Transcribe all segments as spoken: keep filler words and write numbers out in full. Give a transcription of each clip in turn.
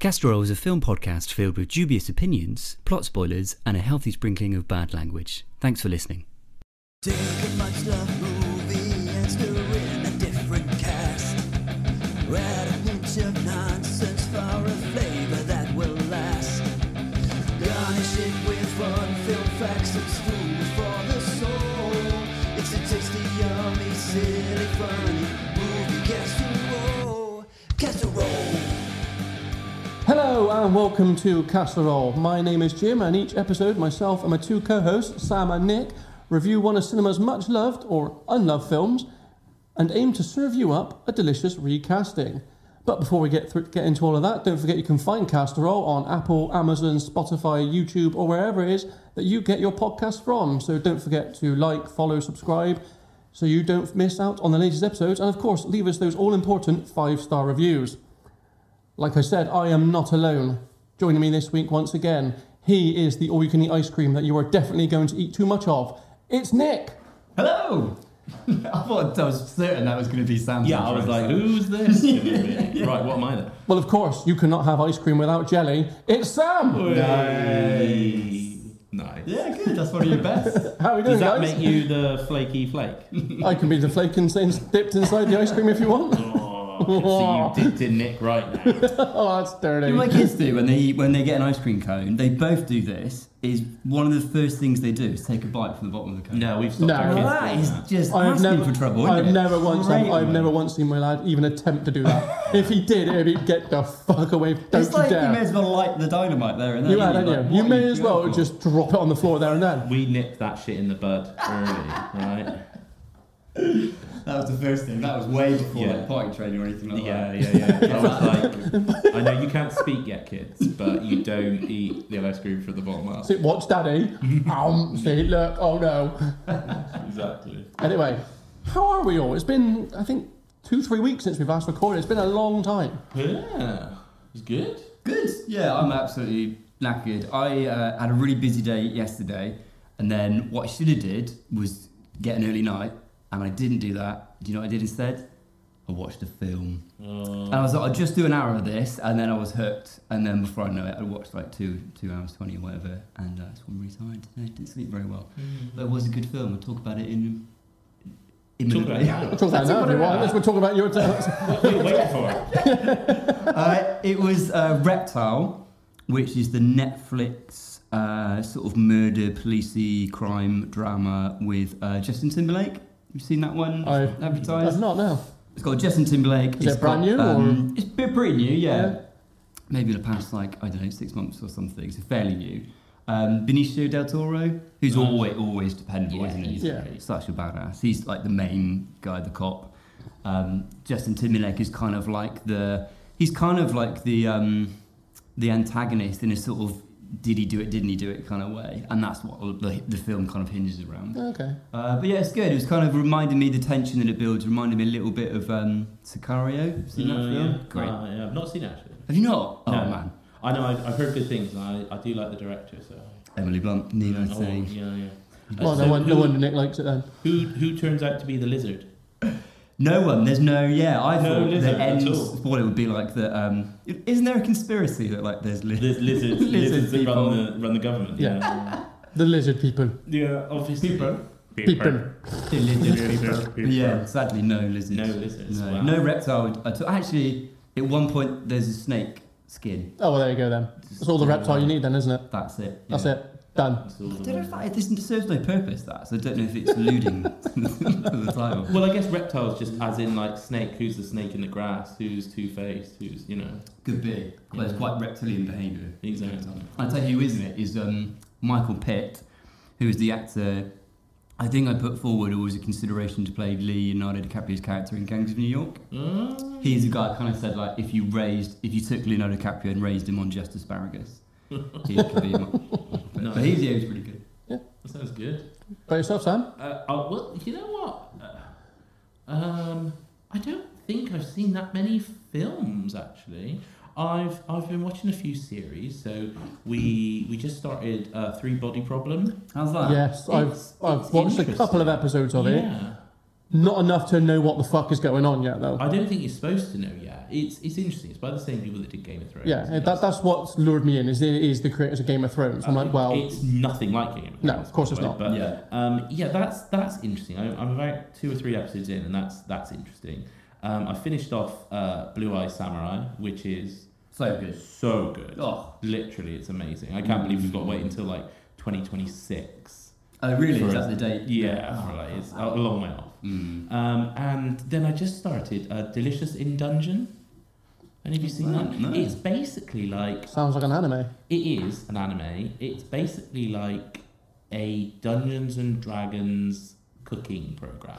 Castor is a film podcast filled with dubious opinions, plot spoilers, and a healthy sprinkling of bad language. Thanks for listening. Take a much loved movie and stir in a different cast. Add a hint of nonsense for a flavour that will last. Garnish it with fun, film facts, and food for the soul. It's a tasty, yummy, silly, funny movie casserole. Casserole. Hello and welcome to Casserole. My name is Jim, and each episode myself and my two co-hosts, Sam and Nick, review one of cinema's much loved or unloved films and aim to serve you up a delicious recasting. But before we get through, get into all of that, don't forget you can find Casserole on Apple, Amazon, Spotify, YouTube, or wherever it is that you get your podcast from. So don't forget to like, follow, subscribe so you don't miss out on the latest episodes, and of course leave us those all-important five-star reviews. Like I said, I am not alone. Joining me this week once again, he is the all-you-can-eat ice cream that you are definitely going to eat too much of. It's Nick! Hello! I thought I was certain that was going to be Sam. Yeah, I was like, who's this? Yeah. Right, what am I then? Well, of course, you cannot have ice cream without jelly. It's Sam! Nice. Nice. Yeah, good. That's one of your best. How are we doing, Does that guys? make you the flaky flake? I can be the flake and say- dipped inside the ice cream if you want. Oh, see, you did Nick right now. Oh, that's dirty. You know what my kids do when they when they get an ice cream cone? They both do this. Is one of the first things they do is take a bite from the bottom of the cone. No, we've stopped No. our Well, kids that doing is that. just I've asking never, for trouble. I've isn't it? never once, Great, I've mate. never once seen my lad even attempt to do that. If he did, it'd be get the fuck away. Don't It's you like dare. you may as well light the dynamite there and then. You had, You're hadn't like, you? You what may are as well going for? just drop it on the floor there and then. We nipped that shit in the bud early, right? That was the first thing. That was way before Yeah. like potty training or anything like Yeah, that. yeah, yeah. I was like, I know you can't speak yet, kids, but you don't eat the ice cream from the bottom up. See, watch daddy. um, see, look, oh no. Exactly. Anyway, how are we all? It's been, I think, two, three weeks since we've last recorded. It's been a long time. Yeah, it's good. Good. Yeah, I'm absolutely knackered. I uh, had a really busy day yesterday, and then what I should have did was get an early night, and I didn't do that. Do you know what I did instead? I watched a film. Oh. And I was like, I'll just do an hour of this, and then I was hooked. And then before I know it, I watched like two two hours twenty or whatever, and uh, that's when I'm really tired today. Didn't sleep very well. Mm. But it was a good film. I'll talk about it in. Talk about it now. We'll talk about that now if you want. Let's we'll talk about your... What are you waiting for? uh, it was uh, Reptile, which is the Netflix uh, sort of murder, policey, crime drama with uh, Justin Timberlake. You've seen that one I've- advertised? I've not now. It's got Justin Timberlake. Is It's it brand got, new, um, or- It's a bit pretty new, yeah. Yeah. Maybe in the past, like, I don't know, six months or something. So fairly new. Um, Benicio del Toro, who's Nice. always always dependable, Yeah, isn't he? he's Yeah. great. Such a badass. He's like the main guy, the cop. Um, Justin Timberlake is kind of like the he's kind of like the um, the antagonist in a sort of did he do it, didn't he do it kind of way, and that's what the, the film kind of hinges around. Okay. Uh, but yeah, it's good. It was kind of reminding me the tension that it builds, reminded me a little bit of um, Sicario. Seen that No, film? yeah. Great. Uh, yeah, I've not seen it actually. Have you not? Oh No. man, I know, I've, I've heard good things, and I, I do like the director, so. Emily Blunt, Nina Oh, saying. yeah, yeah. Well, Uh, no, so wonder, no who, wonder Nick likes it then. who, who turns out to be the lizard? No one. There's no. Yeah, I No thought lizard the at end. all. What it would be like that. Um, isn't there a conspiracy that like there's li- There's lizards, Lizard lizards that people. run the, run the government. Yeah. The lizard people. Yeah, obviously. People. People. the lizard people? Yeah, sadly no lizards. No lizards. No, Wow. no reptile at all. Actually, at one point there's a snake skin. Oh, well, there you go then. That's all the reptile you need then, isn't it? That's it. That's yeah. it. Done. That's all I the don't know ones. if that, this serves no purpose. That so I don't know if it's alluding to the title. Well, I guess reptiles just as in like snake. Who's the snake in the grass? Who's two faced? Who's you know? Could be. Well, it's quite reptilian behaviour. Exactly. I'll tell you who isn't it is um, Michael Pitt, who is the actor. I think I put forward always a consideration to play Leonardo DiCaprio's character in Gangs of New York. Oh. He's the guy that kind of said like if you raised, if you took Leonardo DiCaprio and raised him on just asparagus, he could be. But, Nice. but he's, yeah, he was pretty good. That sounds good. By yourself, Sam? Uh, oh, well, you know what? Uh, um, I don't think I've seen that many films actually. I've I've been watching a few series. So we we just started uh, Three Body Problem. How's that? Yes, I've, It's- I've it's watched a couple of interesting. episodes of it. Yeah. not enough to know what the fuck is going on yet, though. I don't think you're supposed to know yet. It's it's interesting. It's by the same people that did Game of Thrones. Yeah, that, that's what's lured me in. Is it is the creators of Game of Thrones? I'm Uh, like, well, it's nothing like Game of Thrones. No, of course by it's the not. way, But Yeah. um, yeah, that's that's interesting. I, I'm about two or three episodes in, and that's that's interesting. Um, I finished off uh, Blue Eye Samurai, which is So good. so good. Oh, Literally, it's amazing. I can't believe we've got to wait until like twenty twenty-six. oh really? For- Is that the date? Yeah, Oh, for, like, it's a long way off. Mm. Um, and then I just started uh, Delicious in Dungeon. Any of you seen No, that? no. It's basically like sounds like an anime. it is an anime. It's basically like a Dungeons and Dragons cooking program.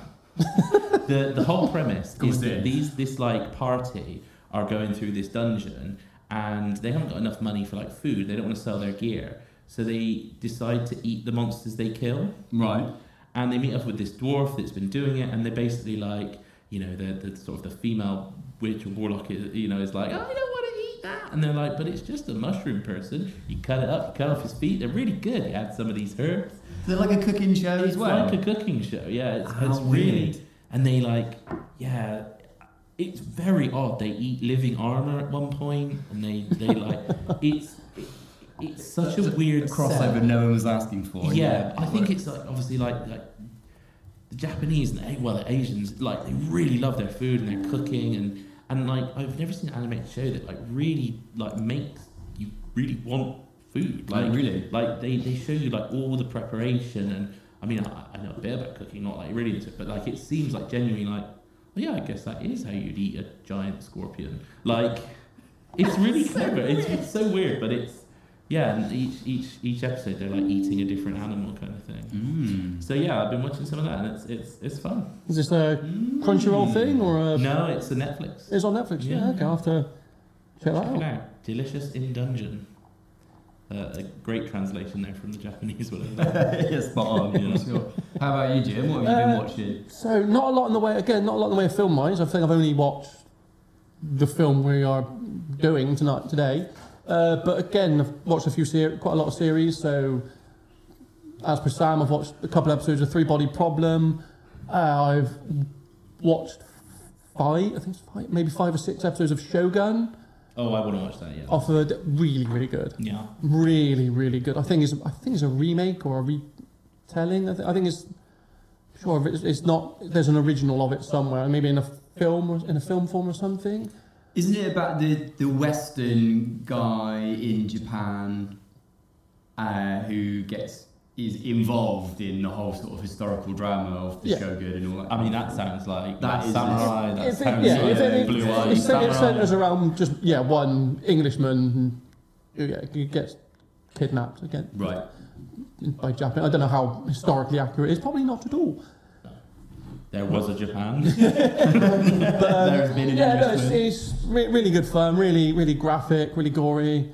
the the whole premise Cool is thing. that these this like party are going through this dungeon and they haven't got enough money for like food. They don't want to sell their gear, so they decide to eat the monsters they kill. Right. And they meet up with this dwarf that's been doing it, and they basically like, you know, the, the sort of the female witch or warlock, is, you know, is like, oh, I don't want to eat that. And they're like, but it's just a mushroom person. You cut it up, you cut off his feet. They're really good. You add some of these herbs. They're like a cooking show It's as well. like a cooking show, yeah. It's, How it's really, weird. and they like, yeah, it's very odd. They eat living armor at one point, and they they like, it's it, it's such a weird crossover setup. no one was asking for. Yeah, I think it's like obviously like like the Japanese and the, well the Asians like they really love their food and their cooking and and like I've never seen an animated show that like really like makes you really want food. Like really? like they, they show you like all the preparation and I mean I, I know a bit about cooking, not like really into it, but like it seems like genuinely like well, yeah, I guess that is how you'd eat a giant scorpion. Like it's really clever. It's, it's so weird, but it's yeah, and each each each episode they're like eating a different animal kind of thing. Mm. So yeah, I've been watching some of that, and it's it's it's fun. Is this a Crunchyroll thing or a? No, it's a Netflix. It's on Netflix. Yeah, Yeah. okay, I'll have to check that Check it out. out. Delicious in Dungeon. Uh, a great translation there from the Japanese, whatever. Yeah, spot on. Yeah. Sure. How about you, Jim? What have you been Uh, watching? So not a lot in the way. Again, not a lot in the way of film wise. I think I've only watched the film we are doing tonight today. Uh, but again, I've watched a few ser- quite a lot of series. So as per Sam, I've watched a couple episodes of Three Body Problem. Uh, I've watched five, I think it's five, maybe five or six episodes of Shogun. Oh, I wouldn't watch that yet. Offered really, really good. Yeah. Really, really good. I think it's I think it's a remake or a retelling. I, th- I think it's sure it's, it's not. There's an original of it somewhere, maybe in a film or in a film form or something. Isn't it about the, the Western guy in Japan uh, who gets is involved in the whole sort of historical drama of the Yeah. Shogun and all that? I mean, that sounds like That that is- samurai. That If it, sounds yeah, like if it, blue it, eyed it, it samurai. centres around just yeah one Englishman who yeah, who gets kidnapped again Right. by Japan. I don't know how historically accurate it is. Probably not at all. There was a Japan. But, um, There's been an yeah, no, it's, investment. it's re- really good fun. Really, really graphic. Really gory.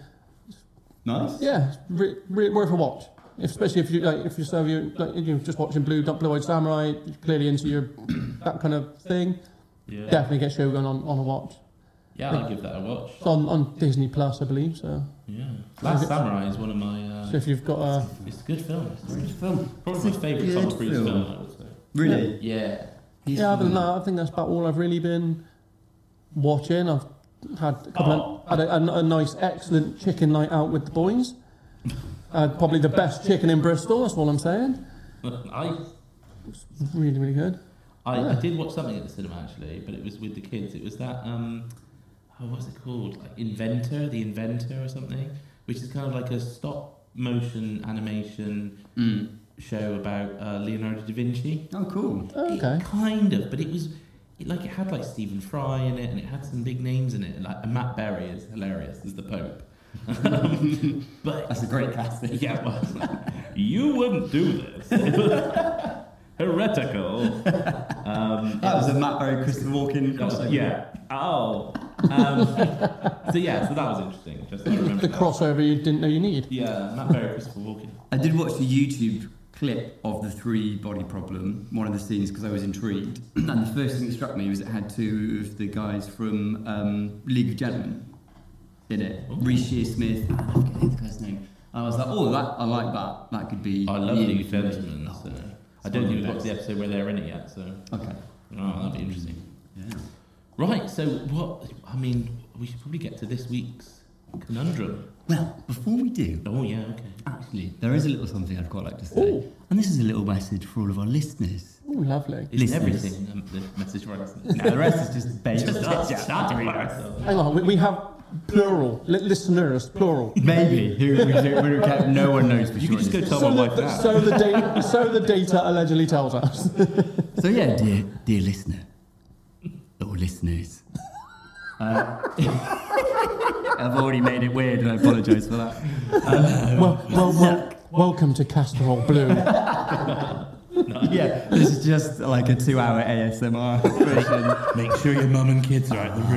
Nice. Yeah, re- re- worth a watch. If, especially if you like, if you serve you like you're just watching Blue Blue Eyed Samurai, you're clearly into your that kind of thing. Yeah. Definitely get Shogun on, on a watch. Yeah, I'll give that a watch. It's on, on Disney Plus, I believe. So, Yeah. Last Samurai is one of my. Uh, so if you've got a it's a good film. It's Good film. probably my favourite Good Tom Cruise film. film. I would say. Really? Yeah. He's yeah, other than funny. that, I think that's about all I've really been watching. I've had a couple Oh. of, had a, a, a nice, excellent chicken night out with the boys. Uh, probably the best chicken in Bristol. That's all I'm saying. I, Really, really good. I Yeah. I did watch something at the cinema actually, but it was with the kids. It was that um, oh, what's it called? Like Inventor, the Inventor or something, which is kind of like a stop motion animation Mm. show about uh, Leonardo da Vinci. Oh, cool. Okay. It kind of, but it was it, like it had like Stephen Fry in it, and it had some big names in it. Like and Matt Berry is hilarious as the Pope. Um, but That's a great casting. yeah, well, you wouldn't do this. Heretical. Um, That was a Matt Berry, Christopher Walken that was- crossover. yeah. Oh. Um, so yeah, so that was interesting. Just I remember The that. crossover you didn't know you need. Yeah, Matt Berry, Christopher Walken. I did watch the YouTube clip of the three body problem, one of the scenes, because I was intrigued. And the first thing that struck me was it had two of the guys from um, League of Gentlemen in it. Ooh. Reece Shearsmith, and I forget the guy's name. And I was like, oh, that I like that. That could be. I love you. League of Gentlemen. So. I don't think we've got to the episode where they're in it yet. So Okay. Oh, that'd be interesting. Yeah. Right, so what, I mean, we should probably get to this week's conundrum. Well, before we do, Oh, yeah, okay. actually, there is a little something I'd quite like to say. Ooh. And this is a little message for all of our listeners. Oh, lovely. Isn't Listeners. everything um, the message for us? No, the rest is just based Just us yeah, chatting yeah. about ourselves. Hang on, we, we have plural, li- listeners, plural. Maybe. Who, who, who, who, no one knows for You sure. can just go tell So my wife the, now. so, the da- so the data allegedly tells us. So yeah, dear, dear listener, or listeners, uh, I've already made it weird, and I apologise for that. well, well, well, welcome to Castorol Blue. Yeah, this is just like a two-hour A S M R version. Make sure your mum and kids are out the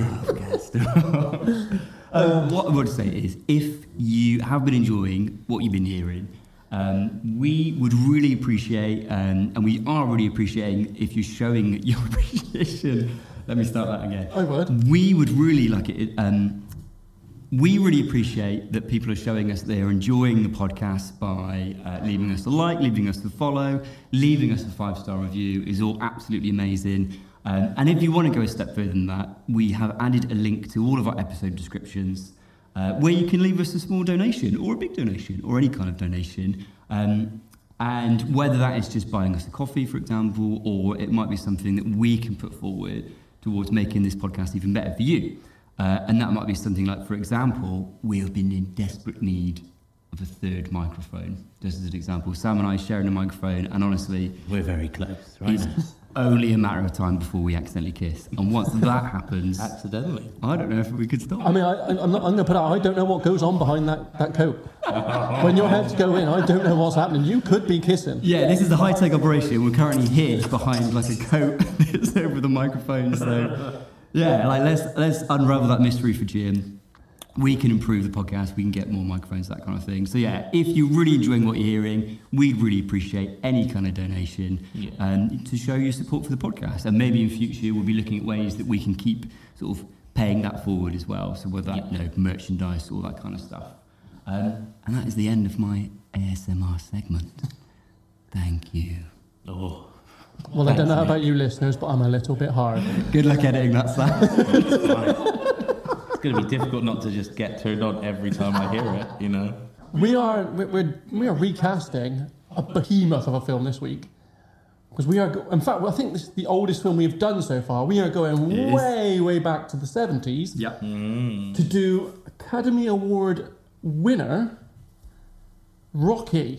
room. um, what I would say is, if you have been enjoying what you've been hearing, um, we would really appreciate, um, and we are really appreciating if you're showing your appreciation. Let me start that again. I would. We would really like it. Um, we really appreciate that people are showing us they are enjoying the podcast by uh, leaving us a like, leaving us a follow, leaving us a five-star review is all absolutely amazing. Um, and if you want to go a step further than that, we have added a link to all of our episode descriptions uh, where you can leave us a small donation or a big donation or any kind of donation. Um, and whether that is just buying us a coffee, for example, or it might be something that we can put forward towards making this podcast even better for you. Uh, and that might be something like, for example, we have been in desperate need of a third microphone. Just as an example, Sam and I sharing a microphone, and honestly, We're very close, right? it's only a matter of time before we accidentally kiss. And once that happens, Accidentally. I don't know if we could stop. I mean, I, I- I'm, not, I'm going to put out, I don't know what goes on behind that, that coat. When your heads go in, I don't know what's happening. You could be kissing. Yeah, this is a high-tech operation. We're currently hid behind like a coat that's over the microphone. So, yeah, like let's let's unravel that mystery for Jim. We can improve the podcast. We can get more microphones, that kind of thing. So yeah, if you're really enjoying what you're hearing, we'd really appreciate any kind of donation Yeah. um, to show your support for the podcast. And maybe in future we'll be looking at ways that we can keep sort of paying that forward as well. So whether that, Yeah. you know, merchandise, all that kind of stuff. Um, and that is the end of my A S M R segment. Thank you. Oh. Well, I don't know about you listeners, but I'm a little bit hard. Good luck editing that, Sam. It's going to be difficult not to just get turned on every time I hear it, you know? We are we- we're, we are recasting a behemoth of a film this week. Because we are, go- in fact, I think this is the oldest film we've done so far. We are going It is. way, way back to the seventies Yep. Mm. to do Academy Award winner Rocky.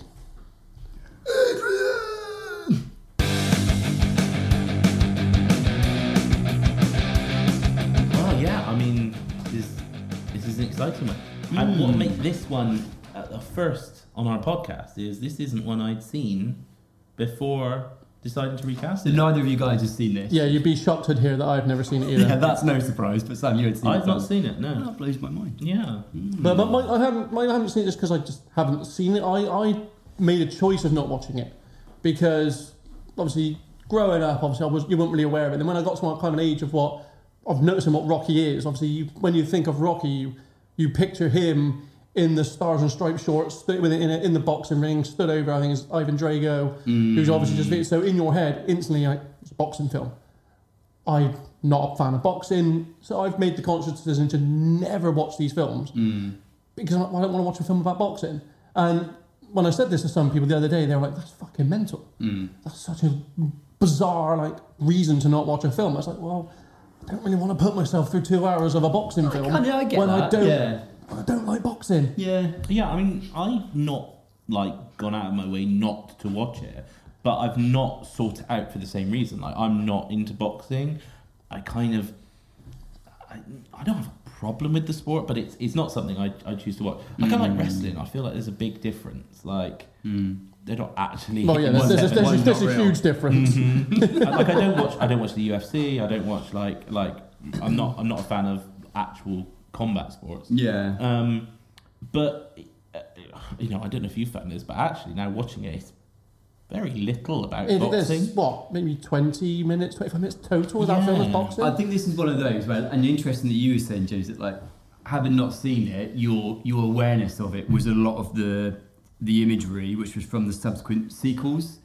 Oh, yeah, I mean, this, this is an exciting one. And what makes this one uh, the first on our podcast is this isn't one I'd seen before deciding to recast So it. neither of you guys have seen this. Yeah, you'd be shocked to hear that I've never seen it either. Yeah, that's no surprise. But Sam, you had seen it. I've not so- seen it, Oh, no. that blows my mind. Yeah. But, but my, I haven't my, I haven't seen it just because I just haven't seen it. I, I made a choice of not watching it because obviously growing up, obviously I was you weren't really aware of it. And when I got to my kind of age of what of noticing what Rocky is, obviously you, when you think of Rocky, you, you picture him in the Stars and Stripes shorts, stood with it in, a, in the boxing ring, stood over. I think it's Ivan Drago, who's obviously just so in your head instantly like it's a boxing film. I'm not a fan of boxing, so I've made the conscious decision to never watch these films because I don't want to watch a film about boxing. And when I said this to some people the other day, they were like, "That's fucking mental. That's such a bizarre like reason to not watch a film." I was like, "Well, I don't really want to put myself through two hours of a boxing film kinda- I get when I that, don't, yeah. I don't like boxing." Yeah. Yeah, I mean, I've not, like, gone out of my way not to watch it, but I've not sought it out for the same reason. Like, I'm not into boxing. I kind of... I, I don't have a problem with the sport, but it's it's not something I, I choose to watch. I kind of like wrestling. I feel like there's a big difference. Like, they're not actually... Well, yeah, there's, there's, there's, there's, there's a huge difference. I- like, I don't watch I don't watch the U F C. I don't watch, like... like I'm not I'm not a fan of actual combat sports. Yeah. Um, but uh, you know, I don't know if you found this, but actually now watching it, it's very little about It, boxing. there's what, maybe twenty minutes, twenty-five minutes total of that film is Yeah. boxing. I think this is one of those where, and interesting that you were saying, James, that like having not seen it, your your awareness of it was a lot of the the imagery, which was from the subsequent sequels. Yeah.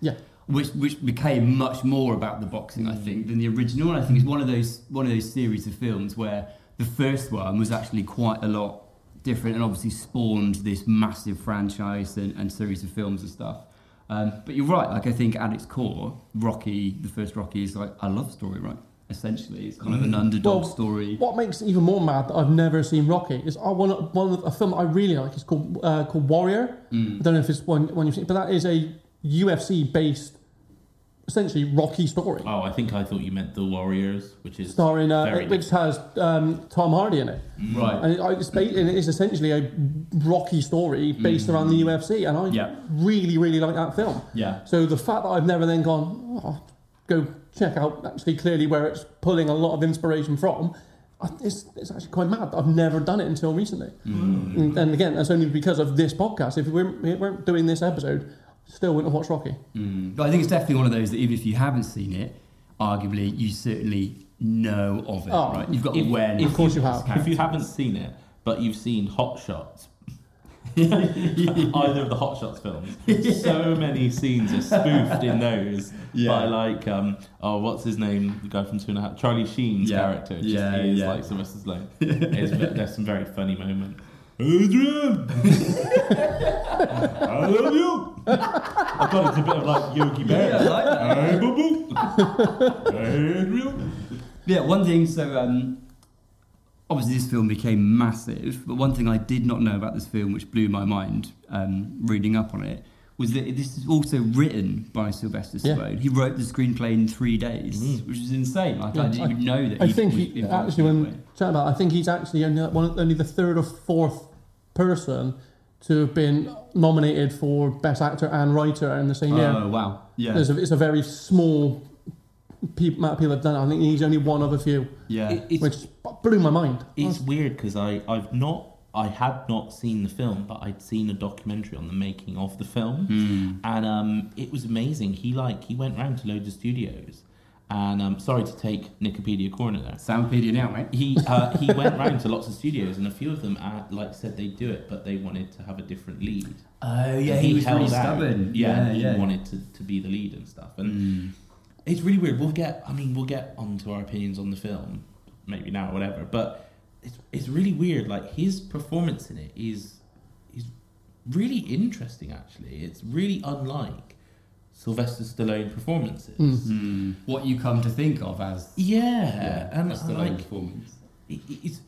which which became much more about the boxing, I think, than the original. And I think it's one of those one of those series of films where the first one was actually quite a lot different, and obviously spawned this massive franchise and, and series of films and stuff. Um, but you're right. Like I think at its core, Rocky, the first Rocky, is like a love story, right? Essentially, it's kind of an underdog Well, story. What makes it even more mad that I've never seen Rocky is I one one of a film that I really like is called uh, called Warrior. Mm. I don't know if it's one one you've seen, but that is a U F C based, essentially Rocky story, Oh, I think I thought you meant The Warriors, which is starring uh, very which has um, Tom Hardy in it, Right. and it, it's ba- and it is essentially a Rocky story based around the U F C, and I Yeah. really really like that film. Yeah. So the fact that I've never then gone, oh, go check out actually clearly where it's pulling a lot of inspiration from, I- it's, it's actually quite mad. I've never done it until recently. And, and again, that's only because of this podcast. If we weren't, we weren't doing this episode, still wouldn't have watched Rocky. Mm. But I think it's definitely one of those that even if you haven't seen it, arguably you certainly know of it, Oh, right? You've got If- awareness. Of course you have. If you haven't seen it, but you've seen Hot Shots, either of the Hot Shots films, so many scenes are spoofed in those Yeah. by like, um, oh, what's his name? The guy from Two and a Half, Charlie Sheen's Yeah. character. Just Yeah, is yeah. like Sylvester Stallone. It's, there's some very funny moments. Adrian, I love you. I thought it's a bit of like Yogi Bear. Yeah, I like that. Hey, boo-boo. Adrian. Yeah, one thing, so um, obviously this film became massive, but one thing I did not know about this film, which blew my mind um, reading up on it, was that this is also written by Sylvester Yeah. Stallone. He wrote the screenplay in three days, Mm. which is insane. Like, Yeah, I didn't I- even know that I he think was he, involved actually, in when that way. chat about, I think he's actually only one, only the third or fourth person to have been nominated for Best Actor and Writer in the same year. Oh, wow. Yeah. There's a, it's a very small pe- amount of people have done it. I think he's only one of a few, yeah. It- it's which blew my mind. It's weird because I I've not I had not seen the film, but I'd seen a documentary on the making of the film, Mm. and um, it was amazing. He like he went round to loads of studios, and um, sorry to take Nicopedia corner there. Soundpedia now, mate. He uh, he went round to lots of studios, and a few of them uh, like said they'd do it, but they wanted to have a different lead. Oh, yeah, And he, was held really out. stubborn. Yeah, Yeah, and he yeah. wanted to, to be the lead and stuff, and. Mm. It's really weird. We'll get, I mean, we'll get onto our opinions on the film, maybe now or whatever. But it's it's really weird. Like his performance in it is is really interesting. Actually, it's really unlike Sylvester Stallone performances. Mm. What you come to think of as Yeah, and a I Stallone like performance. it, it's.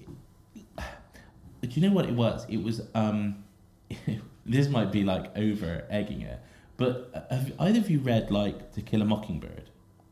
But you know what it was? It was. um This might be like over egging it, but have either of you read like To Kill a Mockingbird?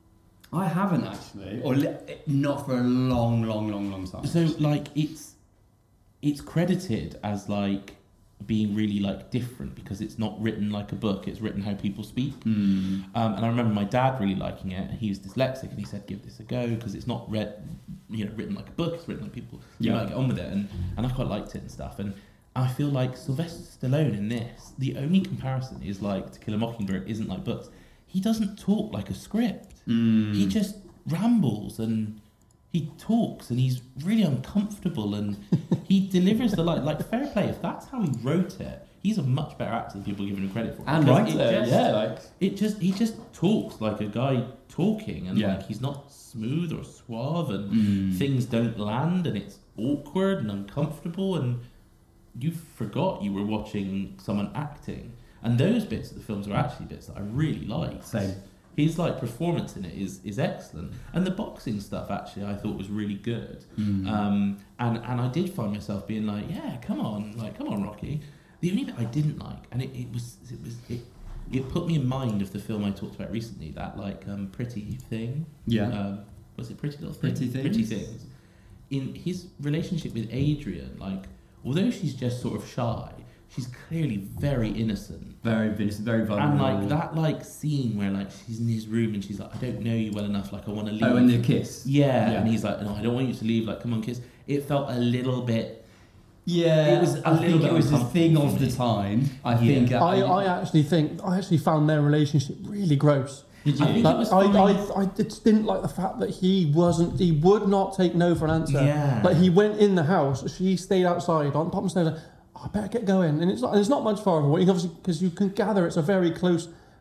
I haven't actually, or li- not for a long, long, long, long time. So like it's it's credited as like being really like different because it's not written like a book, it's written how people speak. Mm. Um, and I remember my dad really liking it. He was dyslexic and he said give this a go because it's not read, you know, written like a book, it's written like people you Yeah. might get on with it, and, and I quite liked it and stuff. And I feel like Sylvester Stallone in this, the only comparison is like To Kill a Mockingbird isn't like books. He doesn't talk like a script. Mm. He just rambles and he talks and he's really uncomfortable and he delivers the like like fair play. If that's how he wrote it, he's a much better actor than people give him credit for. And Because writer, it just, yeah, like- it just he just talks like a guy talking, and Yeah. like he's not smooth or suave, and Mm. things don't land, and it's awkward and uncomfortable, and you forgot you were watching someone acting. And those bits of the films are actually bits that I really like. Same. His like performance in it is is excellent, and the boxing stuff actually I thought was really good. Mm. Um, and and I did find myself being like, yeah, come on, like come on, Rocky. The only bit I didn't like, and it, it was it was it, it put me in mind of the film I talked about recently, that like um, Pretty Thing. Yeah. Um, was it Pretty Little Thing? Pretty Things? Pretty Things. In his relationship with Adrian, like although she's just sort of shy, she's clearly very innocent. Very, it's very vulnerable. And like that like scene where like she's in his room and she's like, I don't know you well enough, like I want to leave. Oh, and the kiss. Yeah, Yeah. and he's like, no, I don't want you to leave, like come on, kiss. It felt a little bit. Yeah, It was a I little think bit it was a uncomfortable thing for of the me. time. I Yeah. think. uh, I, I actually think I actually found their relationship really gross. Did I you? think Like, it was I, fine. I, I just didn't like the fact that he wasn't, he would not take no for an answer. Yeah. Like he went in the house, she stayed outside on top of the stairs. Like, oh, I better get going, and it's not, it's not much farther away. Obviously, because you can gather it's a very close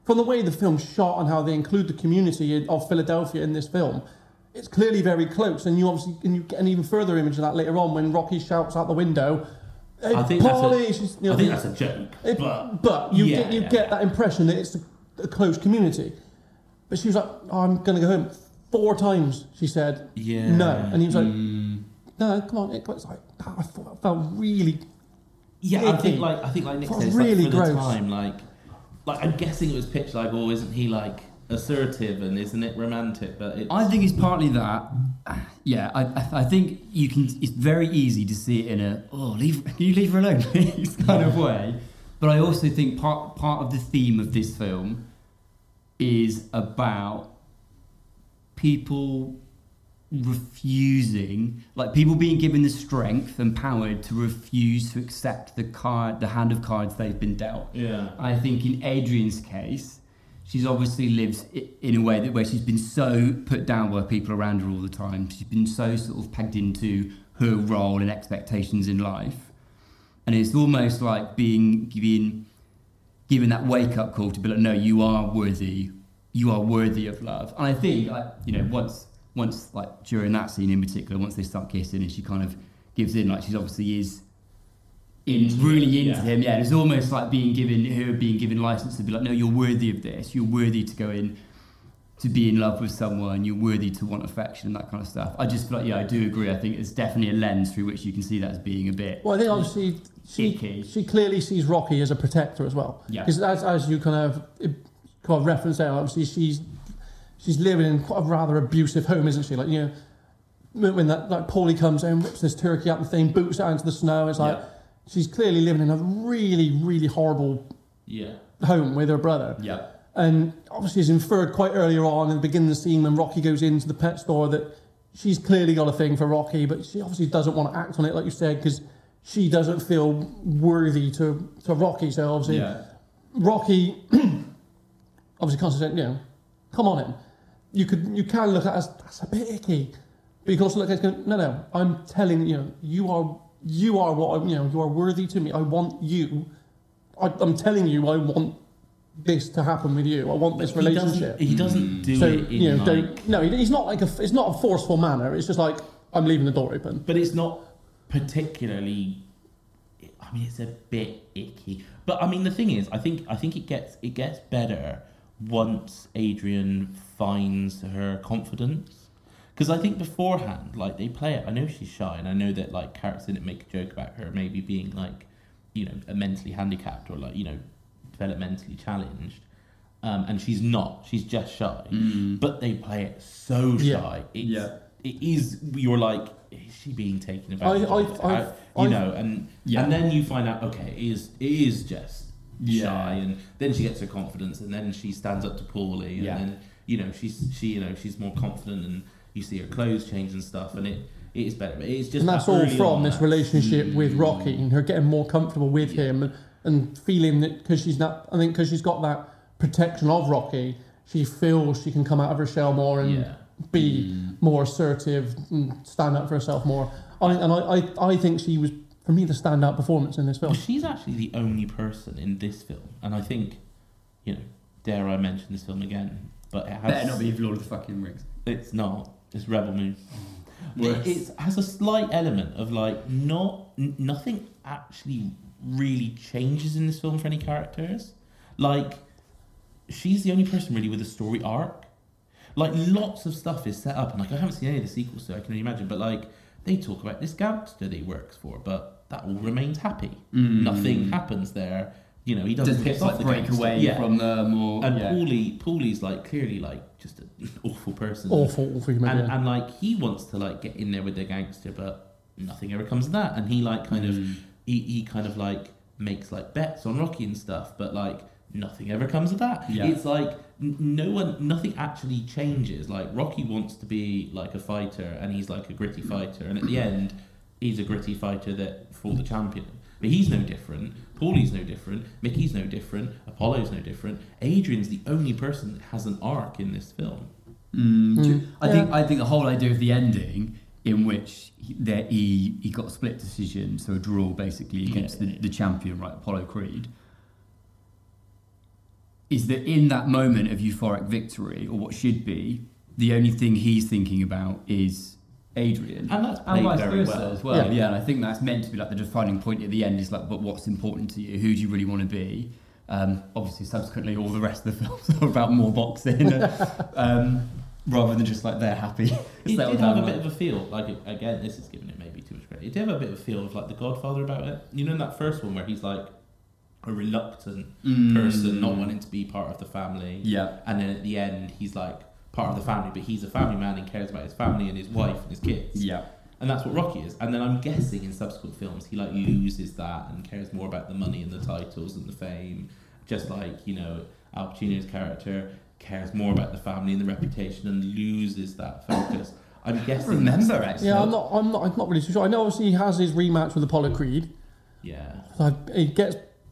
from the way the film's shot and how they include the community of Philadelphia in this film, it's clearly very close. And you obviously and you get an even further image of that later on when Rocky shouts out the window, "Hey, I think Paulie!" that's a, She's, you know, I think that's a joke. it- but but you yeah, get you yeah. get that impression that it's a, a close community. But she was like, oh, "I'm going to go home." Four times she said, Yeah. "No," and he was like, Mm. "No, come on." It was like I thought it felt really. Yeah, I icky. think like I think like Nick Felt says, really like, for the gross. time, like like I'm guessing it was pitched like, oh, isn't he like assertive and isn't it romantic? But it's I think it's partly that. Yeah, I, I, I think you can. It's very easy to see it in a oh, leave. Can you leave her alone, please? kind of way. But I also think part part of the theme of this film is about people refusing, like people being given the strength and power to refuse to accept the card, the hand of cards they've been dealt. yeah. I think in Adrian's case, she's obviously lives i- in a way that where she's been so put down by people around her all the time. She's been so sort of pegged into her role and expectations in life, and it's almost like being being given that wake up call to be like, no, you are worthy, you are worthy of love. And I think, like, you know, once once like during that scene in particular, once they start kissing and she kind of gives in, like she's obviously is in Into really it, into yeah. him. Yeah, it's almost like being given her being given license to be like, no, you're worthy of this. You're worthy to go in to be in love with someone. You're worthy to want affection and that kind of stuff. I just feel like, yeah, I do agree. I think it's definitely a lens through which you can see that as being a bit. Well, I think obviously she Icky. she clearly sees Rocky as a protector as well. Yeah. Because as as you kind of it, kind of reference there, obviously she's she's living in quite a rather abusive home, isn't she? Like, you know, when that like Paulie comes in, rips this turkey out the thing, boots it out into the snow. It's like Yeah. she's clearly living in a really really horrible Yeah. home with her brother. Yeah. And obviously it's inferred quite earlier on in the beginning of the scene when Rocky goes into the pet store that she's clearly got a thing for Rocky, but she obviously doesn't want to act on it, like you said, because she doesn't feel worthy to, to Rocky. So obviously Yeah. Rocky obviously constantly, you know, come on in. You could you can look at it as that's a bit icky. But you can also look at it as going, no, no, I'm telling you, know, you are you are what I, you know, you are worthy to me. I want you. I, I'm telling you, I want this to happen with you. I want this He doesn't, relationship. he doesn't do So it in you know, like, don't no. He's not like a. It's not a forceful manner. It's just like I'm leaving the door open. but it's not particularly. I mean, it's a bit icky. But I mean, the thing is, I think I think it gets it gets better once Adrian finds her confidence. Because I think beforehand, like they play it. I know she's shy, and I know that like characters in it make a joke about her maybe being like, you know, a mentally handicapped or like you know, developmentally challenged. Um, and she's not. She's just shy. Mm. But they play it so Yeah. shy. It's, Yeah. It is. You're like, is she being taken advantage I- of? I- How- I- you know, and Yeah. and then you find out, okay, it is it is just Yeah. shy, and then she gets her confidence, and then she stands up to Paulie, and Yeah. then you know she's she you know she's more confident, and you see her clothes change and stuff, and it it is better. But it's just And that's that all early from on, this that- relationship with Rocky and her getting more comfortable with Yeah. him and, and feeling that because she's not. I think because she's got that protection of Rocky, she feels she can come out of her shell more and Yeah. be more assertive and stand up for herself more. I, and I, I, I think she was, for me, the standout performance in this film. Well, she's actually the only person in this film, and I think, you know, dare I mention this film again? But it has Better not be Lord of the fucking Rings. It's not. It's Rebel Moon. Worse. It it's, has a slight element of like not n- nothing actually really changes in this film for any characters. Like she's the only person really with a story arc. Like lots of stuff is set up, and like I haven't seen any of the sequels, so I can only imagine. But like they talk about this gangster that he works for, but that all remains happy. Mm. Nothing happens there. You know, he doesn't Doesn't piss get off like the break gangster. away Yeah. from them or And yeah. Paulie, Paulie's like clearly like just an awful person. Awful, awful human And, being. and like he wants to like get in there with the gangster, but nothing ever comes of that. And he like kind Mm. of he, he kind of like makes like bets on Rocky and stuff, but like nothing ever comes of that. Yeah. It's like n- no one, nothing actually changes. Like Rocky wants to be like a fighter, and he's like a gritty fighter, and at the end, he's a gritty fighter that fought the champion. But he's no different. Paulie's no different. Mickey's no different. Apollo's no different. Adrian's the only person that has an arc in this film. Mm, Mm. true. I Yeah. think I think the whole idea of the ending, in which he, that he he got a split decision, so a draw basically against Yeah. the, the champion, right, Apollo Creed. is that in that moment of euphoric victory, or what should be, the only thing he's thinking about is Adrian. And that's and played vice very versa well. as well. Yeah. Yeah. and I think that's meant to be like the defining point at the end is like, but what's important to you? Who do you really want to be? Um, obviously, subsequently, all the rest of the films are about more boxing, um, rather than just like they're happy. It settle did down, have a like- bit of a feel, like, again, this is giving it maybe too much credit. It did have a bit of a feel of like The Godfather about it. You know, in that first one where he's like a reluctant Mm. person, not wanting to be part of the family. Yeah. And then at the end, he's like part of the family, but he's a family man and cares about his family and his wife and his kids. Yeah. And that's what Rocky is. And then I'm guessing in subsequent films, he like loses that and cares more about the money and the titles and the fame. Just like, you know, Al Pacino's character cares more about the family and the reputation and loses that focus. I'm guessing. remember, that's- actually. Yeah, I'm not. I'm not. I'm not really too sure. I know obviously he has his rematch with Apollo Creed. Yeah. So he gets